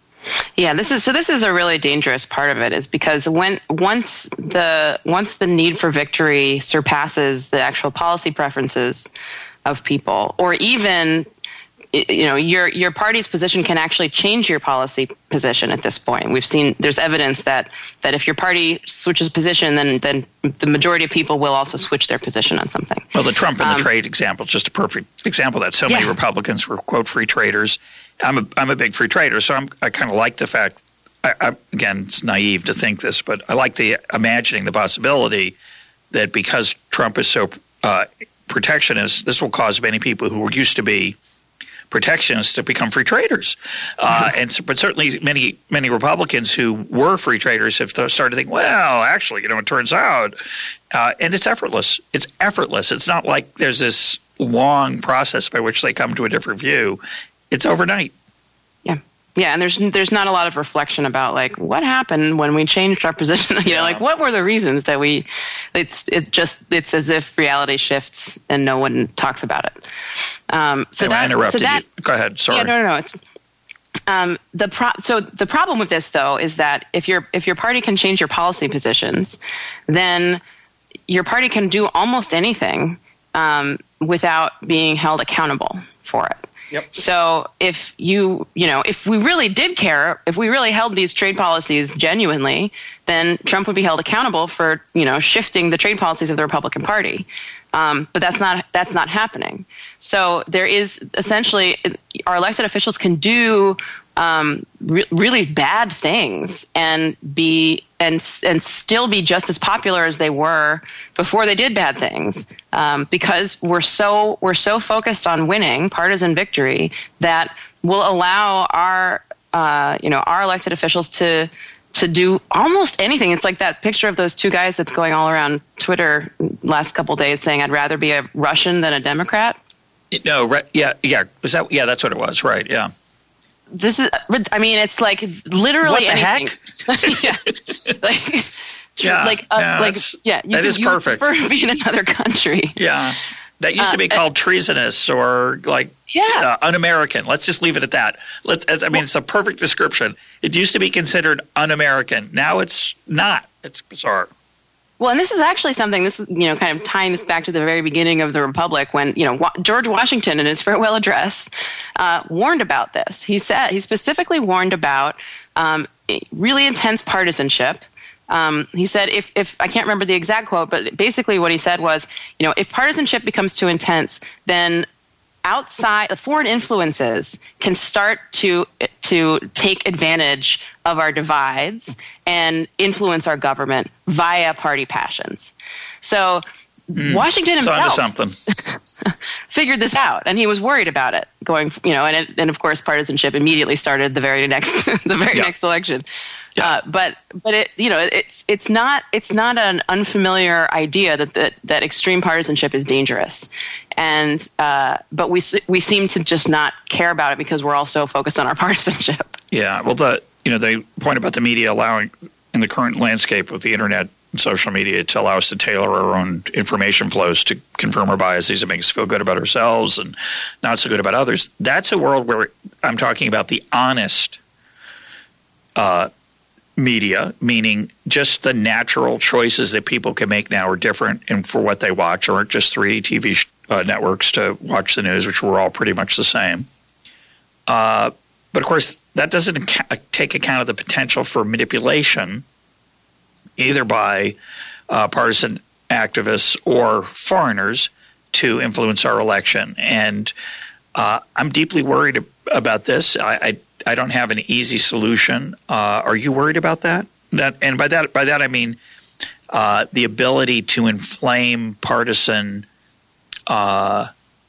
Yeah, this is so. This is a really dangerous part of it, is because when once the once the need for victory surpasses the actual policy preferences of people, or even you know your your party's position can actually change your policy position. At this point, we've seen there's evidence that that if your party switches position, then then the majority of people will also switch their position on something. Well, the Trump and the um, trade example is just a perfect example of that. So many yeah. Republicans were, quote, free traders. I'm a I'm a big free trader, so I'm, I kind of like the fact. I, I, again, it's naive to think this, but I like the imagining the possibility that because Trump is so uh, protectionist, this will cause many people who were used to be protectionists to become free traders. Uh, and so, but certainly many many Republicans who were free traders have started to think, well, actually, you know, it turns out, uh, and it's effortless. It's effortless. It's not like there's this long process by which they come to a different view. It's overnight. Yeah. Yeah, and there's there's not a lot of reflection about like what happened when we changed our position. You know, yeah. like what were the reasons that we? It's it just it's as if reality shifts and no one talks about it. Um, so hey, that I interrupted so that, you. Go ahead. Sorry. Yeah, no, no, no. It's um, the pro- so the problem with this though is that if your if your party can change your policy positions, then your party can do almost anything um, without being held accountable for it. Yep. So if you, you know, if we really did care, if we really held these trade policies genuinely, then Trump would be held accountable for, you know, shifting the trade policies of the Republican Party. Um, but that's not that's not happening. So there is essentially our elected officials can do um, re- really bad things and be and and still be just as popular as they were before they did bad things, um, because we're so we're so focused on winning partisan victory that will allow our uh, you know our elected officials to to do almost anything. It's like that picture of those two guys that's going all around Twitter last couple of days saying, "I'd rather be a Russian than a Democrat." No, right, yeah, yeah, was that? Yeah, that's what it was. Right, yeah. This is, I mean, it's like literally what the anything. heck? yeah, like, yeah, like, uh, yeah, like, yeah. You that could, is you perfect. Prefer to be in another country. Yeah, That used uh, to be called uh, treasonous or like yeah. uh, un-American. Let's just leave it at that. Let's. I mean, it's a perfect description. It used to be considered un-American. Now it's not. It's bizarre. Well, and this is actually something, this is, you know, kind of tying this back to the very beginning of the Republic when, you know, Wa- George Washington in his farewell address uh, warned about this. He said, he specifically warned about um, really intense partisanship. Um, he said, if, if I can't remember the exact quote, but basically what he said was, you know, if partisanship becomes too intense, then outside, the foreign influences can start to to take advantage of our divides and influence our government via party passions. So mm, Washington himself something. figured this out, and he was worried about it going, you know, and it, and of course partisanship immediately started the very next the very yeah. next election. Yeah. Uh, but but it you know it's it's not it's not an unfamiliar idea that that, that extreme partisanship is dangerous, and uh, but we we seem to just not care about it because we're all so focused on our partisanship. Yeah, well, the you know they point about the media allowing in the current landscape with the internet and social media to allow us to tailor our own information flows to confirm our biases and make us feel good about ourselves and not so good about others. That's a world where I'm talking about the honest. Uh, media, meaning just the natural choices that people can make now are different and for what they watch, or just three T V uh, networks to watch the news, which were all pretty much the same. Uh, but of course, that doesn't ca- take account of the potential for manipulation, either by uh, partisan activists or foreigners to influence our election. And uh, I'm deeply worried about this. I, I I don't have an easy solution. Uh, are you worried about that? That, and by that, by that I mean uh, the ability to inflame partisan uh,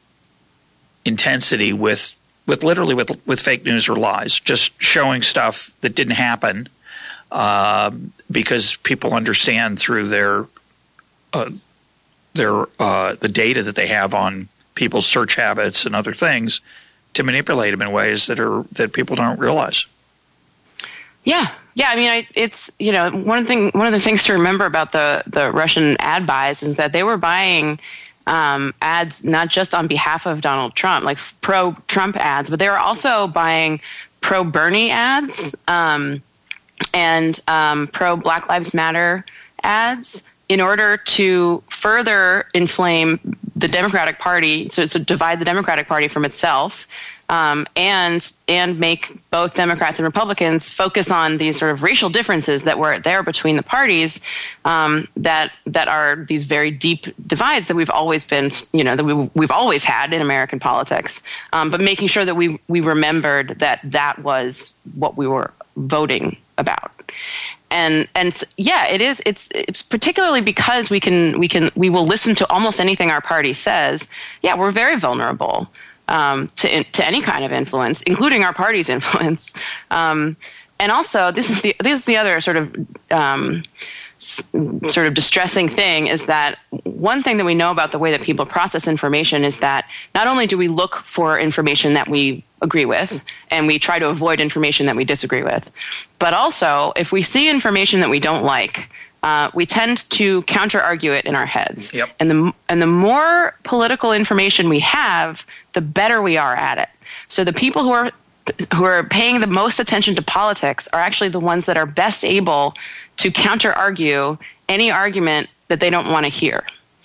intensity with, with literally with with fake news or lies, just showing stuff that didn't happen uh, because people understand through their uh, their uh, the data that they have on people's search habits and other things, to manipulate them in ways that are that people don't realize. Yeah, yeah. I mean, I, it's you know one thing. One of the things to remember about the the Russian ad buys is that they were buying um, ads not just on behalf of Donald Trump, like pro-Trump ads, but they were also buying pro-Bernie ads um, and um, pro-Black Lives Matter ads in order to further inflame the Democratic Party, so to divide the Democratic Party from itself, um, and and make both Democrats and Republicans focus on these sort of racial differences that were there between the parties, um, that that are these very deep divides that we've always been, you know, that we, we've always had in American politics, um, but making sure that we we remembered that that was what we were voting about. And and yeah, it is. It's it's particularly because we can we can we will listen to almost anything our party says. Yeah, we're very vulnerable um, to to any kind of influence, including our party's influence. Um, and also, this is the this is the other sort of um, s- sort of distressing thing is that one thing that we know about the way that people process information is that not only do we look for information that we agree with, and we try to avoid information that we disagree with. But also, if we see information that we don't like, uh, we tend to counter-argue it in our heads. Yep. And the and the more political information we have, the better we are at it. So the people who are who are paying the most attention to politics are actually the ones that are best able to counter-argue any argument that they don't want to hear.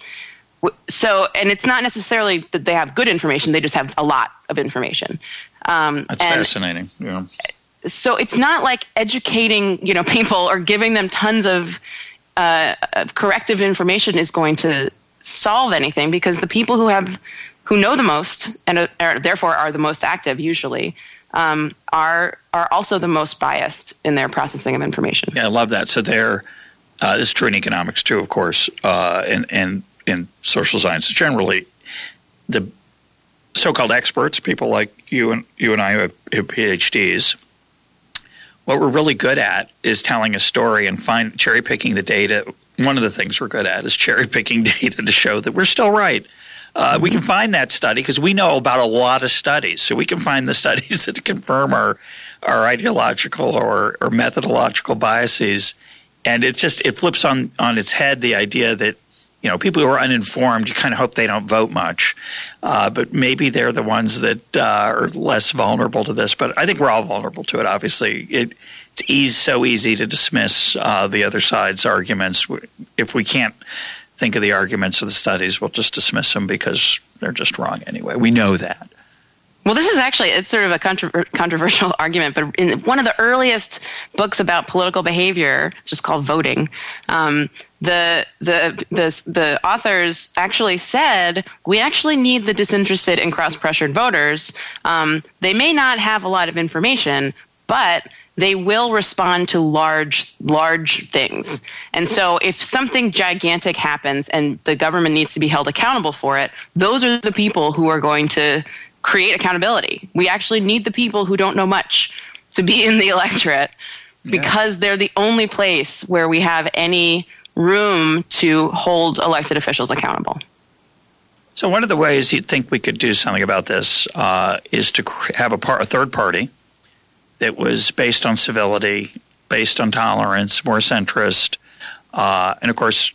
So, and it's not necessarily that they have good information; they just have a lot of information. Um, That's and fascinating. Yeah. So it's not like educating, you know, people or giving them tons of, uh, of corrective information is going to solve anything, because the people who have, who know the most and are, therefore are the most active usually, um, are are also the most biased in their processing of information. Yeah, I love that. So they're uh, this is true in economics too, of course, uh, and and in social sciences generally. The so-called experts, people like you and you and I who have, who have P H Ds, what we're really good at is telling a story and find cherry picking the data. One of the things we're good at is cherry picking data to show that we're still right. Uh, mm-hmm. We can find that study because we know about a lot of studies, so we can find the studies that confirm our our ideological or, or methodological biases, and it just it flips on on its head the idea that you know, people who are uninformed, you kind of hope they don't vote much. Uh, but maybe they're the ones that uh, are less vulnerable to this. But I think we're all vulnerable to it, obviously. It, it's easy, so easy to dismiss uh, the other side's arguments. If we can't think of the arguments of the studies, we'll just dismiss them because they're just wrong anyway. We know that. Well, this is actually, it's sort of a controver- controversial argument, but in one of the earliest books about political behavior, it's just called Voting, um, the, the, the, the authors actually said, we actually need the disinterested and cross-pressured voters. Um, they may not have a lot of information, but they will respond to large, large things. And so if something gigantic happens and the government needs to be held accountable for it, those are the people who are going to create accountability. We actually need the people who don't know much to be in the electorate because yeah. they're the only place where we have any room to hold elected officials accountable. So one of the ways you think we could do something about this uh, is to have a, par- a third party that was based on civility, based on tolerance, more centrist, uh, and of course,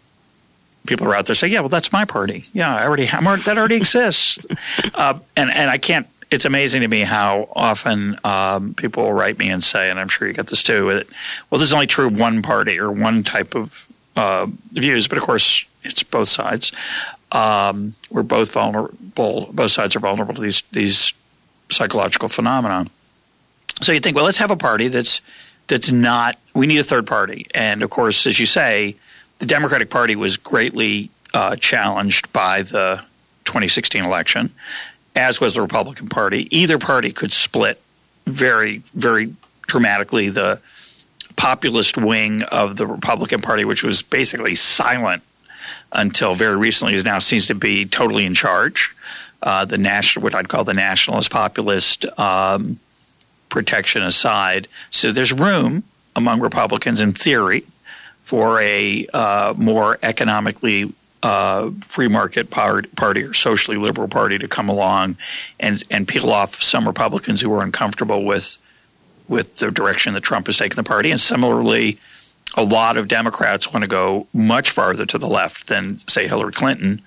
people are out there saying, yeah, well, that's my party. Yeah, I already have, that already exists. uh, and, and I can't – it's amazing to me how often um, people will write me and say, and I'm sure you get this too, that, well, this is only true of one party or one type of uh, views. But, of course, it's both sides. Um, we're both vulnerable – both sides are vulnerable to these these psychological phenomena. So you think, well, let's have a party that's that's not – we need a third party. And, of course, as you say – the Democratic Party was greatly uh, challenged by the twenty sixteen election, as was the Republican Party. Either party could split very, very dramatically. The populist wing of the Republican Party, which was basically silent until very recently, is now seems to be totally in charge. Uh, the national, what I'd call the nationalist populist um, protectionist side. So there's room among Republicans, in theory, for a uh, more economically uh, free market party or socially liberal party to come along and, and peel off some Republicans who are uncomfortable with with the direction that Trump has taken the party. And similarly, a lot of Democrats want to go much farther to the left than, say, Hillary Clinton,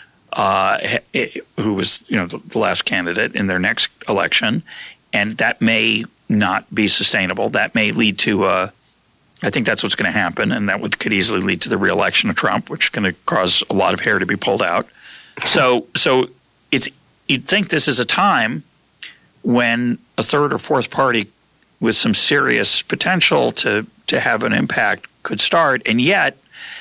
uh, who was you know the, the last candidate in their next election. And that may not be sustainable. That may lead to a I think that's what's going to happen, and that would could easily lead to the re-election of Trump, which is going to cause a lot of hair to be pulled out. So, so it's you'd think this is a time when a third or fourth party with some serious potential to to have an impact could start, and yet,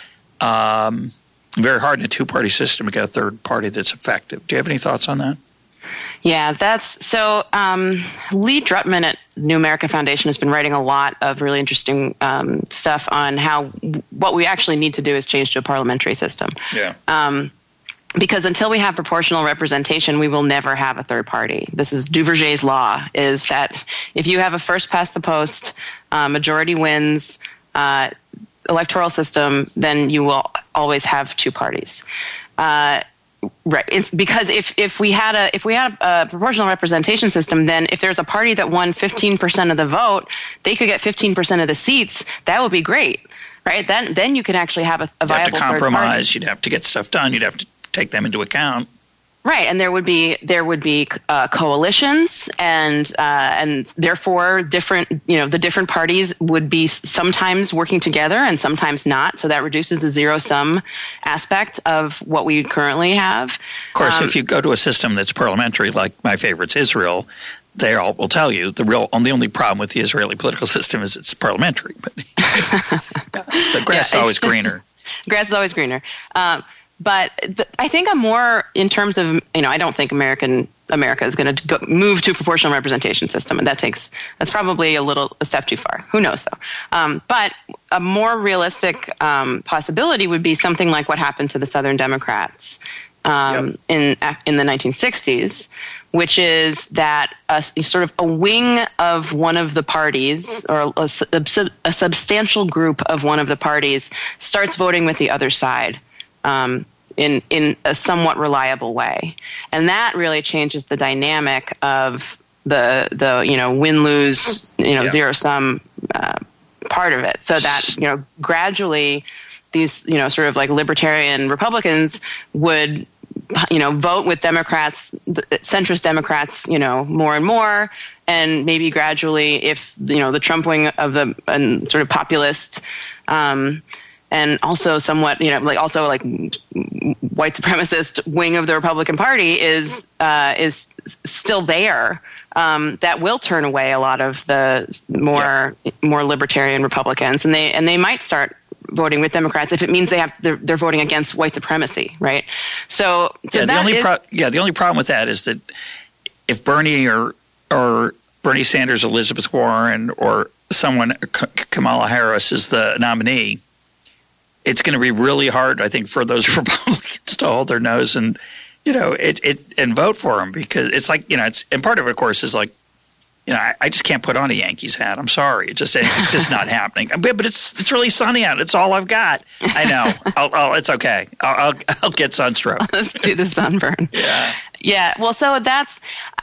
um, very hard in a two-party system to get a third party that's effective. Do you have any thoughts on that? Yeah, that's so. Um, Lee Drutman at New America Foundation has been writing a lot of really interesting um, stuff on how what we actually need to do is change to a parliamentary system. Yeah. Um, because until we have proportional representation, we will never have a third party. This is Duverger's law: is that if you have a first past the post, uh, majority wins uh, electoral system, then you will always have two parties. Uh, Right, it's because if, if we had a if we had a, a proportional representation system, then if there's a party that won fifteen percent of the vote, they could get fifteen percent of the seats. That would be great, right? Then then you can actually have a, a viable third party. You'd have to compromise. Third party. You'd have to get stuff done. You'd have to take them into account. Right, and there would be there would be uh, coalitions, and uh, and therefore different you know the different parties would be sometimes working together and sometimes not. So that reduces the zero sum aspect of what we currently have. Of course, um, if you go to a system that's parliamentary, like my favorite's Israel, they all will tell you the real the only problem with the Israeli political system is it's parliamentary. But so grass yeah, is always greener. Grass is always greener. Um, But the, I think I'm more in terms of, you know, I don't think American America is going to move to a proportional representation system. And that takes, that's probably a little, a step too far. Who knows though? Um, but a more realistic um, possibility would be something like what happened to the Southern Democrats um, yep. in in the nineteen sixties, which is that a, sort of a wing of one of the parties or a, a, a substantial group of one of the parties starts voting with the other side. Um, in in a somewhat reliable way, and that really changes the dynamic of the the you know win lose you know yeah. zero sum uh, part of it. So that you know gradually these, you know, sort of like libertarian Republicans would, you know, vote with Democrats, centrist Democrats, you know, more and more. And maybe gradually, if, you know, the Trump wing of the and sort of populist, um, and also somewhat, you know, like also like white supremacist wing of the Republican Party is uh, is still there, um, that will turn away a lot of the more yeah. more libertarian Republicans, and they and they might start voting with Democrats if it means they have they're, they're voting against white supremacy, right? So, so yeah, the that only is, pro- yeah, the only problem with that is that if Bernie or or Bernie Sanders, Elizabeth Warren, or someone Kamala Harris is the nominee, it's going to be really hard, I think, for those Republicans to hold their nose and, you know, it it and vote for them, because it's like, you know, it's and part of it, of course, is like, you know, I, I just can't put on a Yankees hat. I'm sorry, it just it's just not happening. But, but it's it's really sunny out. It's all I've got. I know. I'll, I'll, it's okay. I'll, I'll I'll get sunstroke. Let's do the sunburn. Yeah. Yeah. Well, so that's.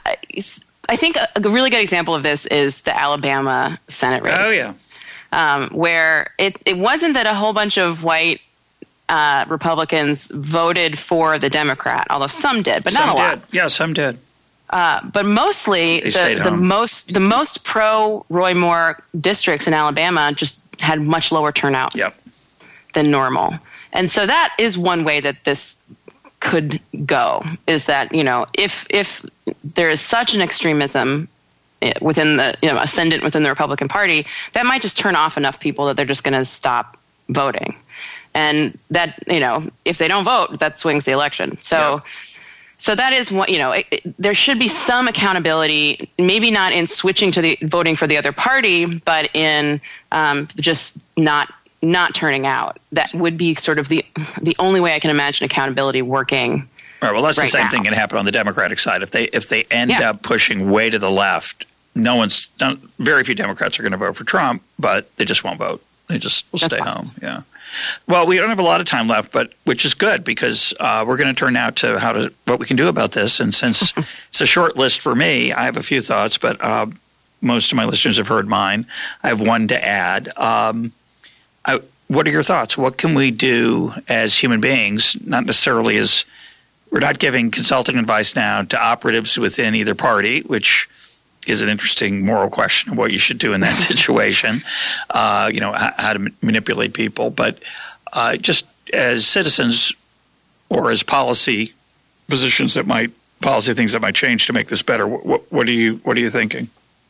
I think a, a really good example of this is the Alabama Senate race. Oh yeah. Um, where it, it wasn't that a whole bunch of white uh, Republicans voted for the Democrat, although some did, but some not a did. lot. Yeah, some did. Uh, but mostly the, the most the most pro Roy Moore districts in Alabama just had much lower turnout yep. than normal. And so that is one way that this could go, is that, you know, if if there is such an extremism within the, you know, ascendant within the Republican Party, that might just turn off enough people that they're just going to stop voting. And that, you know, if they don't vote, that swings the election. So, yeah. so that is what, you know, it, it, there should be some accountability, maybe not in switching to the voting for the other party, but in um, just not not turning out. That would be sort of the the only way I can imagine accountability working. All right, well, that's right the same now. thing can happen on the Democratic side. If they if they end yeah. up pushing way to the left, no one's not, very few Democrats are going to vote for Trump, but they just won't vote. They just will That's stay possible. home. Yeah. Well, we don't have a lot of time left, but which is good, because uh, we're going to turn now to how to what we can do about this. And since it's a short list for me, I have a few thoughts, but uh, most of my listeners have heard mine. I have one to add. Um, I, what are your thoughts? What can we do as human beings, not necessarily as we're not giving consulting advice now to operatives within either party, which is an interesting moral question of what you should do in that situation, uh, you know, how, how to ma- manipulate people. But uh, just as citizens or as policy positions that might, policy things that might change to make this better, what, what, are, you, what are you thinking?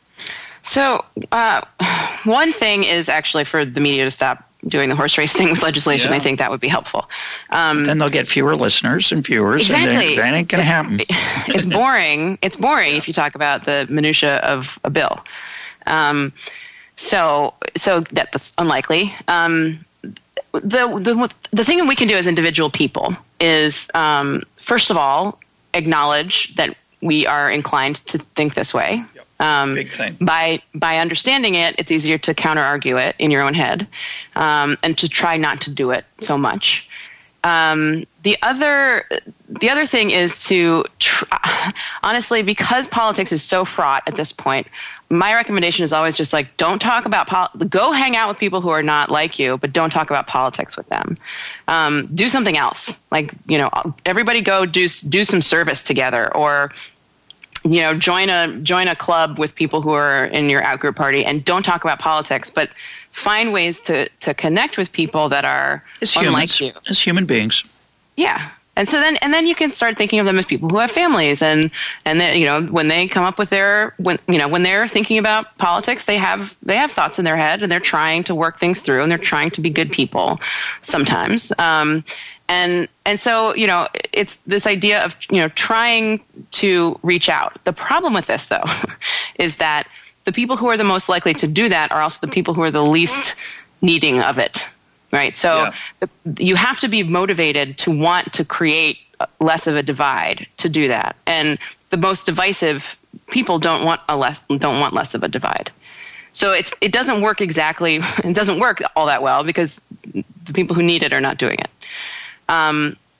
So uh, one thing is actually for the media to stop doing the horse race thing with legislation. Yeah. I think that would be helpful. Um, then they'll get fewer listeners and viewers. Exactly. And that ain't going to happen. It's boring. It's boring yeah. if you talk about the minutia of a bill. Um, so, so that, that's unlikely. Um, the, the the thing that we can do as individual people is, um, first of all, acknowledge that we are inclined to think this way. Yep. Um, Big thing. By by understanding it, it's easier to counter argue it in your own head, um, and to try not to do it so much. Um, the other the other thing is to tr- honestly, because politics is so fraught at this point, my recommendation is always just like, don't talk about pol- go hang out with people who are not like you, but don't talk about politics with them. Um, do something else, like, you know, everybody go do do some service together, or you know, join a join a club with people who are in your out-group party, and don't talk about politics, but find ways to to connect with people that are as unlike humans, you. As human beings. Yeah. And so then and then you can start thinking of them as people who have families, and and then, you know, when they come up with their when you know, when they're thinking about politics, they have they have thoughts in their head, and they're trying to work things through, and they're trying to be good people sometimes. Um And and so, you know, it's this idea of, you know, trying to reach out. The problem with this, though, is that the people who are the most likely to do that are also the people who are the least needing of it, right? So yeah. you have to be motivated to want to create less of a divide to do that. And the most divisive people don't want a less don't want less of a divide. So it's it doesn't work exactly. It doesn't work all that well because the people who need it are not doing it. Um,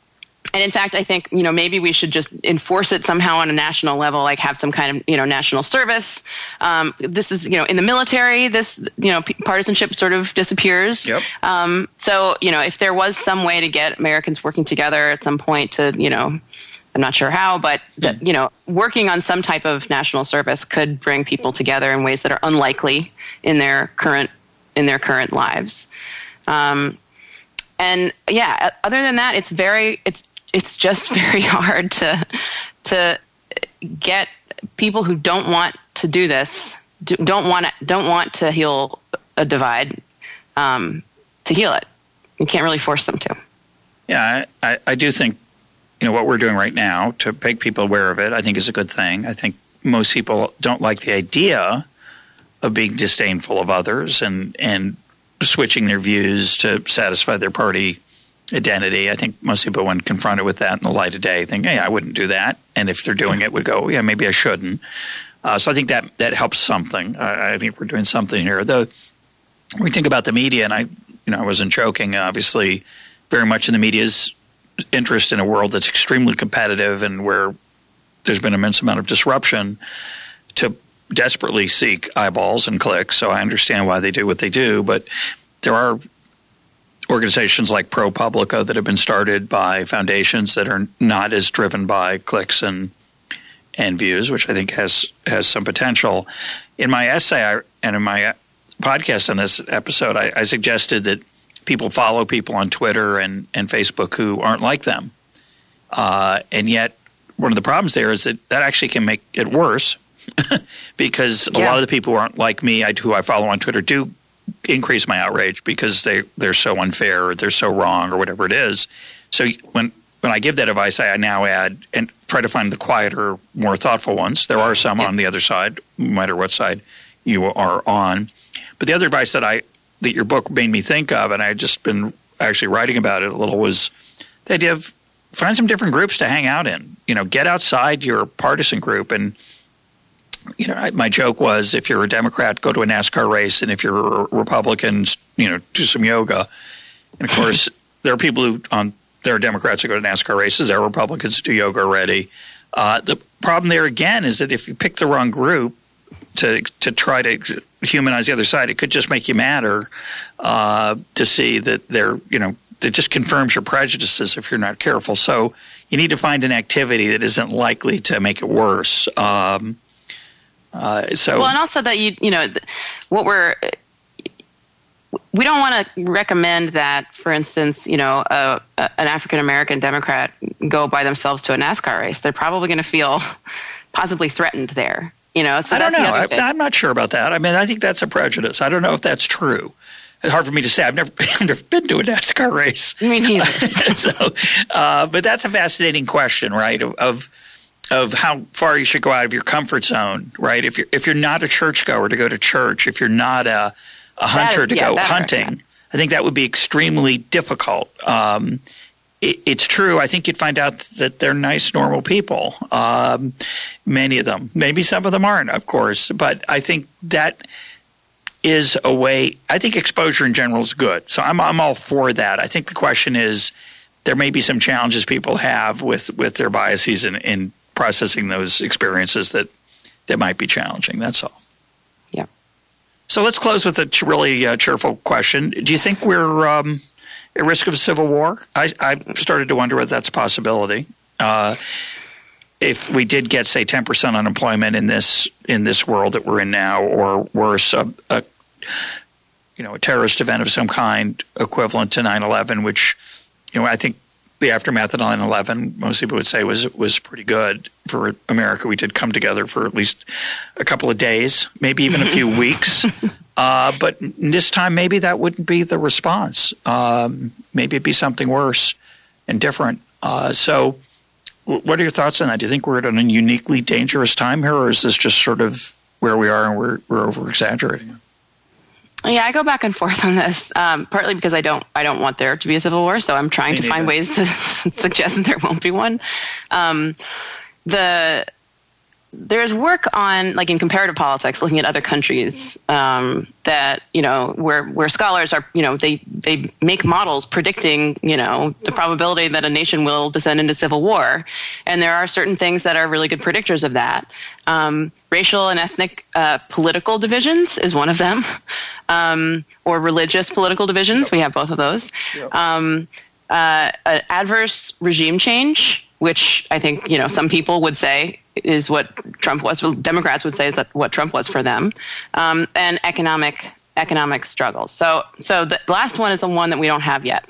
And in fact, I think, you know, maybe we should just enforce it somehow on a national level, like have some kind of, you know, national service. Um, this is, you know, in the military, this, you know, partisanship sort of disappears. Yep. Um, so, you know, if there was some way to get Americans working together at some point to, you know, I'm not sure how, but, that, you know, working on some type of national service could bring people together in ways that are unlikely in their current, in their current lives. Um, and yeah, other than that, it's very, it's, It's just very hard to to get people who don't want to do this, don't want to, don't want to heal a divide, um, to heal it. You can't really force them to. Yeah, I, I, I do think, you know, what we're doing right now to make people aware of it, I think is a good thing. I think most people don't like the idea of being disdainful of others and, and switching their views to satisfy their party identity. I think most people, when confronted with that in the light of day, think, hey, I wouldn't do that. And if they're doing it, would go, yeah, be I shouldn't. Uh, so I think that that helps something. Uh, I think we're doing something here. Though when we think about the media, and I, you know, I wasn't joking, obviously, very much in the media's interest in a world that's extremely competitive and where there's been an immense amount of disruption to desperately seek eyeballs and clicks. So I understand why they do what they do. But there are organizations like ProPublica that have been started by foundations that are not as driven by clicks and and views, which I think has has some potential. In my essay I, and in my podcast on this episode, I, I suggested that people follow people on Twitter and, and Facebook who aren't like them. Uh, and yet one of the problems there is that that actually can make it worse because yeah. a lot of the people who aren't like me, I, who I follow on Twitter, do increase my outrage because they, they're so unfair or they're so wrong or whatever it is. So when when I give that advice, I now add and try to find the quieter, more thoughtful ones. There are some yeah. on the other side, no matter what side you are on. But the other advice that I that your book made me think of, and I had just been actually writing about it a little, was the idea of find some different groups to hang out in. You know, get outside your partisan group. And you know, I, my joke was, if you're a Democrat, go to a NASCAR race, and if you're a Republican, you know, do some yoga. And of course, there are people who on there are Democrats who go to NASCAR races. There are Republicans who do yoga already. Uh, the problem there again is that if you pick the wrong group to to try to humanize the other side, it could just make you madder uh, to see that they're, you know, it just confirms your prejudices if you're not careful. So you need to find an activity that isn't likely to make it worse. Um, uh, so well, and also that you you know what we're we don't want to recommend that, for instance, you know, a, a, an African American Democrat go by themselves to a NASCAR race. They're probably going to feel possibly threatened there. You know, so I don't that's know. The other thing. I, I'm not sure about that. I mean, I think that's a prejudice. I don't know if that's true. It's hard for me to say. I've never, I've never been to a NASCAR race. Me neither. so, uh, but that's a fascinating question, right? Of, of of how far you should go out of your comfort zone, right? If you're if you're not a churchgoer, to go to church. If you're not a a hunter, is, to yeah, go hunting. Hurt, yeah. I think that would be extremely difficult. Um, it, it's true. I think you'd find out that they're nice, normal people. Um, many of them. Maybe some of them aren't, of course. But I think that is a way. I think exposure in general is good. So I'm I'm all for that. I think the question is, there may be some challenges people have with, with their biases in, in processing those experiences that, that might be challenging. That's all. Yeah. So let's close with a really uh, cheerful question. Do you think we're um, at risk of a civil war? I, I started to wonder whether that's a possibility. Uh, if we did get, say, ten percent unemployment in this in this world that we're in now, or worse, a, a you know a terrorist event of some kind equivalent to nine eleven, which you know I think the aftermath of nine eleven, most people would say was was pretty good for America. We did come together for at least a couple of days, maybe even a few weeks. Uh, but this time, maybe that wouldn't be the response. Um, maybe it'd be something worse and different. Uh, so what are your thoughts on that? Do you think we're at a uniquely dangerous time here, or is this just sort of where we are and we're, we're over-exaggerating? Yeah, I go back and forth on this, um, partly because I don't I don't want there to be a civil war, so I'm trying Me to neither. find ways to suggest that there won't be one. Um, the there's work on, like in comparative politics, looking at other countries um, that, you know, where where scholars are, you know, they, they make models predicting, you know, the probability that a nation will descend into civil war. And there are certain things that are really good predictors of that. Um, racial and ethnic uh, political divisions is one of them, um, or religious political divisions. We have both of those. Um, uh, adverse regime change, which I think, you know, some people would say is what Trump was. Well, Democrats would say is that what Trump was for them, um, and economic economic struggles. So, so the last one is the one that we don't have yet,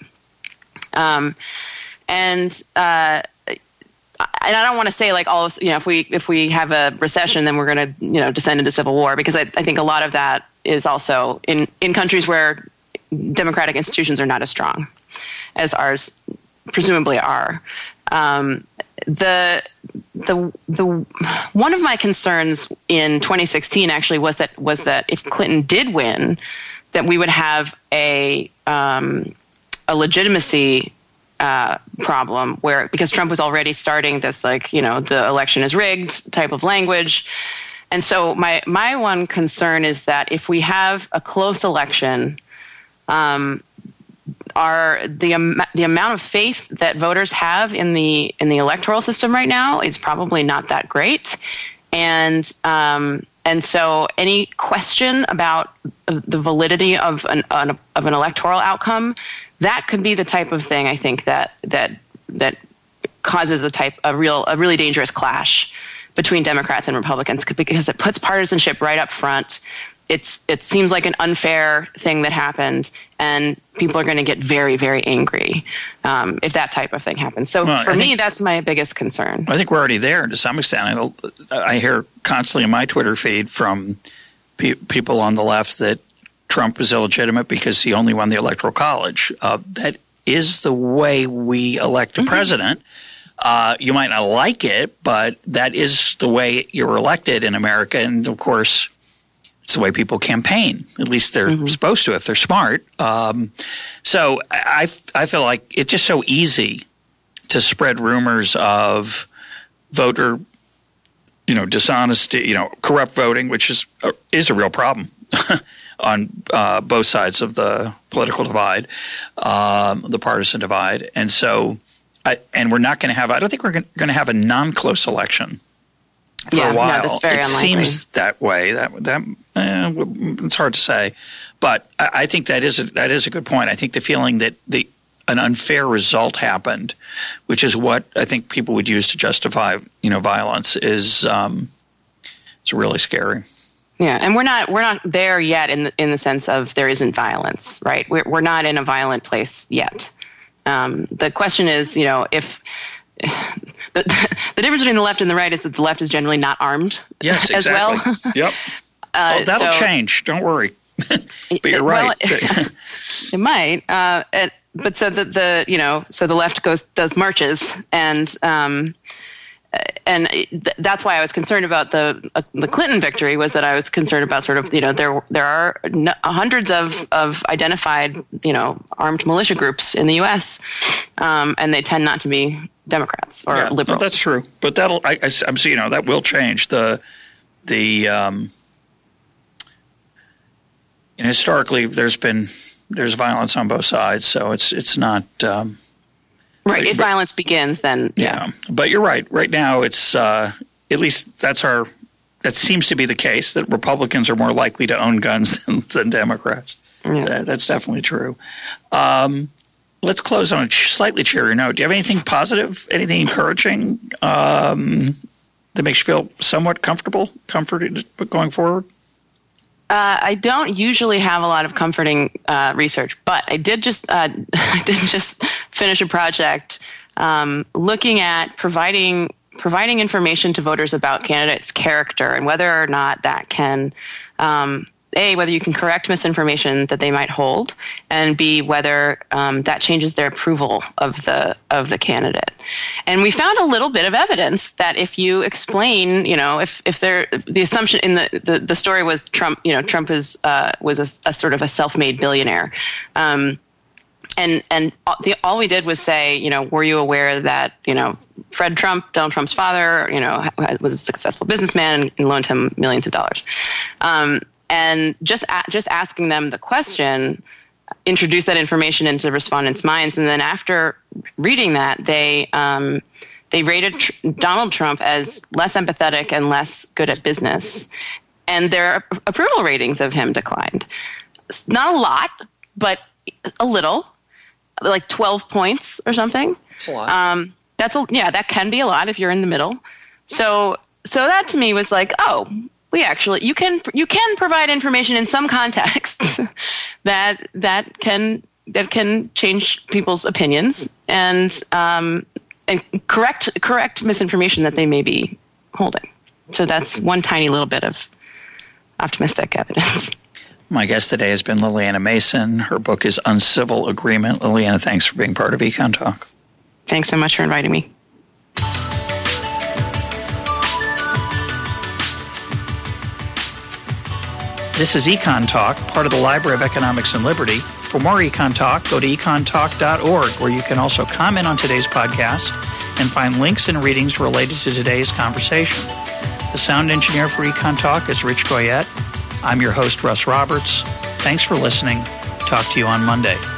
um, and uh, and I don't want to say like all of, you know, if we if we have a recession, then we're going to, you know, descend into civil war, because I, I think a lot of that is also in in countries where democratic institutions are not as strong as ours presumably are. Um, the the the one of my concerns in twenty sixteen actually was that was that if Clinton did win, that we would have a um, a legitimacy uh, problem where, because Trump was already starting this, like, you know, the election is rigged type of language. And so my my one concern is that if we have a close election, um, Are the um, the amount of faith that voters have in the in the electoral system right now is probably not that great, and um, and so any question about the validity of an, an of an electoral outcome, that could be the type of thing I think that that that causes a type a real a really dangerous clash between Democrats and Republicans, because it puts partisanship right up front. It's it seems like an unfair thing that happened, and people are going to get very, very angry um, if that type of thing happens. So well, for I me, think, that's my biggest concern. I think we're already there to some extent. I, I hear constantly in my Twitter feed from pe- people on the left that Trump is illegitimate because he only won the Electoral College. Uh, that is the way we elect a mm-hmm. president. Uh, you might not like it, but that is the way you're elected in America. And of course, it's the way people campaign. At least they're mm-hmm. supposed to if they're smart. Um, so I, I feel like it's just so easy to spread rumors of voter, you know, dishonesty, you know, corrupt voting, which is uh, is a real problem on uh, both sides of the political divide, um, the partisan divide. And so, I, and we're not going to have. I don't think we're going to have a non-close election for yeah, a while. No, that's very it unlikely. Seems that way. That that eh, it's hard to say, but I, I think that is a, that is a good point. I think the feeling that the an unfair result happened, which is what I think people would use to justify, you know, violence, is um, it's really scary. Yeah, and we're not we're not there yet in the, in the sense of there isn't violence, right? We're we're not in a violent place yet. Um, the question is, you know, if the, the difference between the left and the right is that the left is generally not armed. Yes, as exactly. well. Yep. Uh, well, that'll so, change. Don't worry. But you're well, right. It, it might. Uh, and, but so the, the you know so the left goes does marches, and um, and th- that's why I was concerned about the uh, the Clinton victory, was that I was concerned about sort of, you know, there there are n- hundreds of of identified, you know, armed militia groups in the U S, um, and they tend not to be Democrats or yeah, liberals. No, that's true, but that'll I, I, I'm so, you know, that will change. The the um, and historically there's been there's violence on both sides, so it's it's not. Um, Right. But, if violence begins, then yeah. yeah. But you're right. Right now, it's uh, at least that's our that seems to be the case, that Republicans are more likely to own guns than, than Democrats. Yeah. That, that's definitely true. Um, let's close on a slightly cheerier note. Do you have anything positive, anything encouraging um, that makes you feel somewhat comfortable, comforted going forward? Uh, I don't usually have a lot of comforting uh, research, but I did just uh, I did just finish a project um, looking at providing providing information to voters about candidates' character and whether or not that can um, A, whether you can correct misinformation that they might hold, and B, whether um, that changes their approval of the of the candidate. And we found a little bit of evidence that if you explain, you know, if if there the assumption in the the, the story was Trump, you know, Trump is uh, was a, a sort of a self-made billionaire. Um, and and the, all we did was say, you know, were you aware that, you know, Fred Trump, Donald Trump's father, you know, was a successful businessman and, and loaned him millions of dollars. Um, and just a, just asking them the question introduced that information into respondents' minds. And then after reading that, they um, they rated tr- Donald Trump as less empathetic and less good at business. And their approval ratings of him declined. Not a lot, but a little, like twelve points or something. That's a lot. Um, that's a, yeah, that can be a lot if you're in the middle. So, so that to me was like, oh, we actually, you can, you can provide information in some contexts that, that can, that can change people's opinions and, um, and correct, correct misinformation that they may be holding. So that's one tiny little bit of optimistic evidence. My guest today has been Liliana Mason. Her book is Uncivil Agreement. Liliana, thanks for being part of Econ Talk. Thanks so much for inviting me. This is Econ Talk, part of the Library of Economics and Liberty. For more Econ Talk, go to econ talk dot org, where you can also comment on today's podcast and find links and readings related to today's conversation. The sound engineer for Econ Talk is Rich Goyette. I'm your host, Russ Roberts. Thanks for listening. Talk to you on Monday.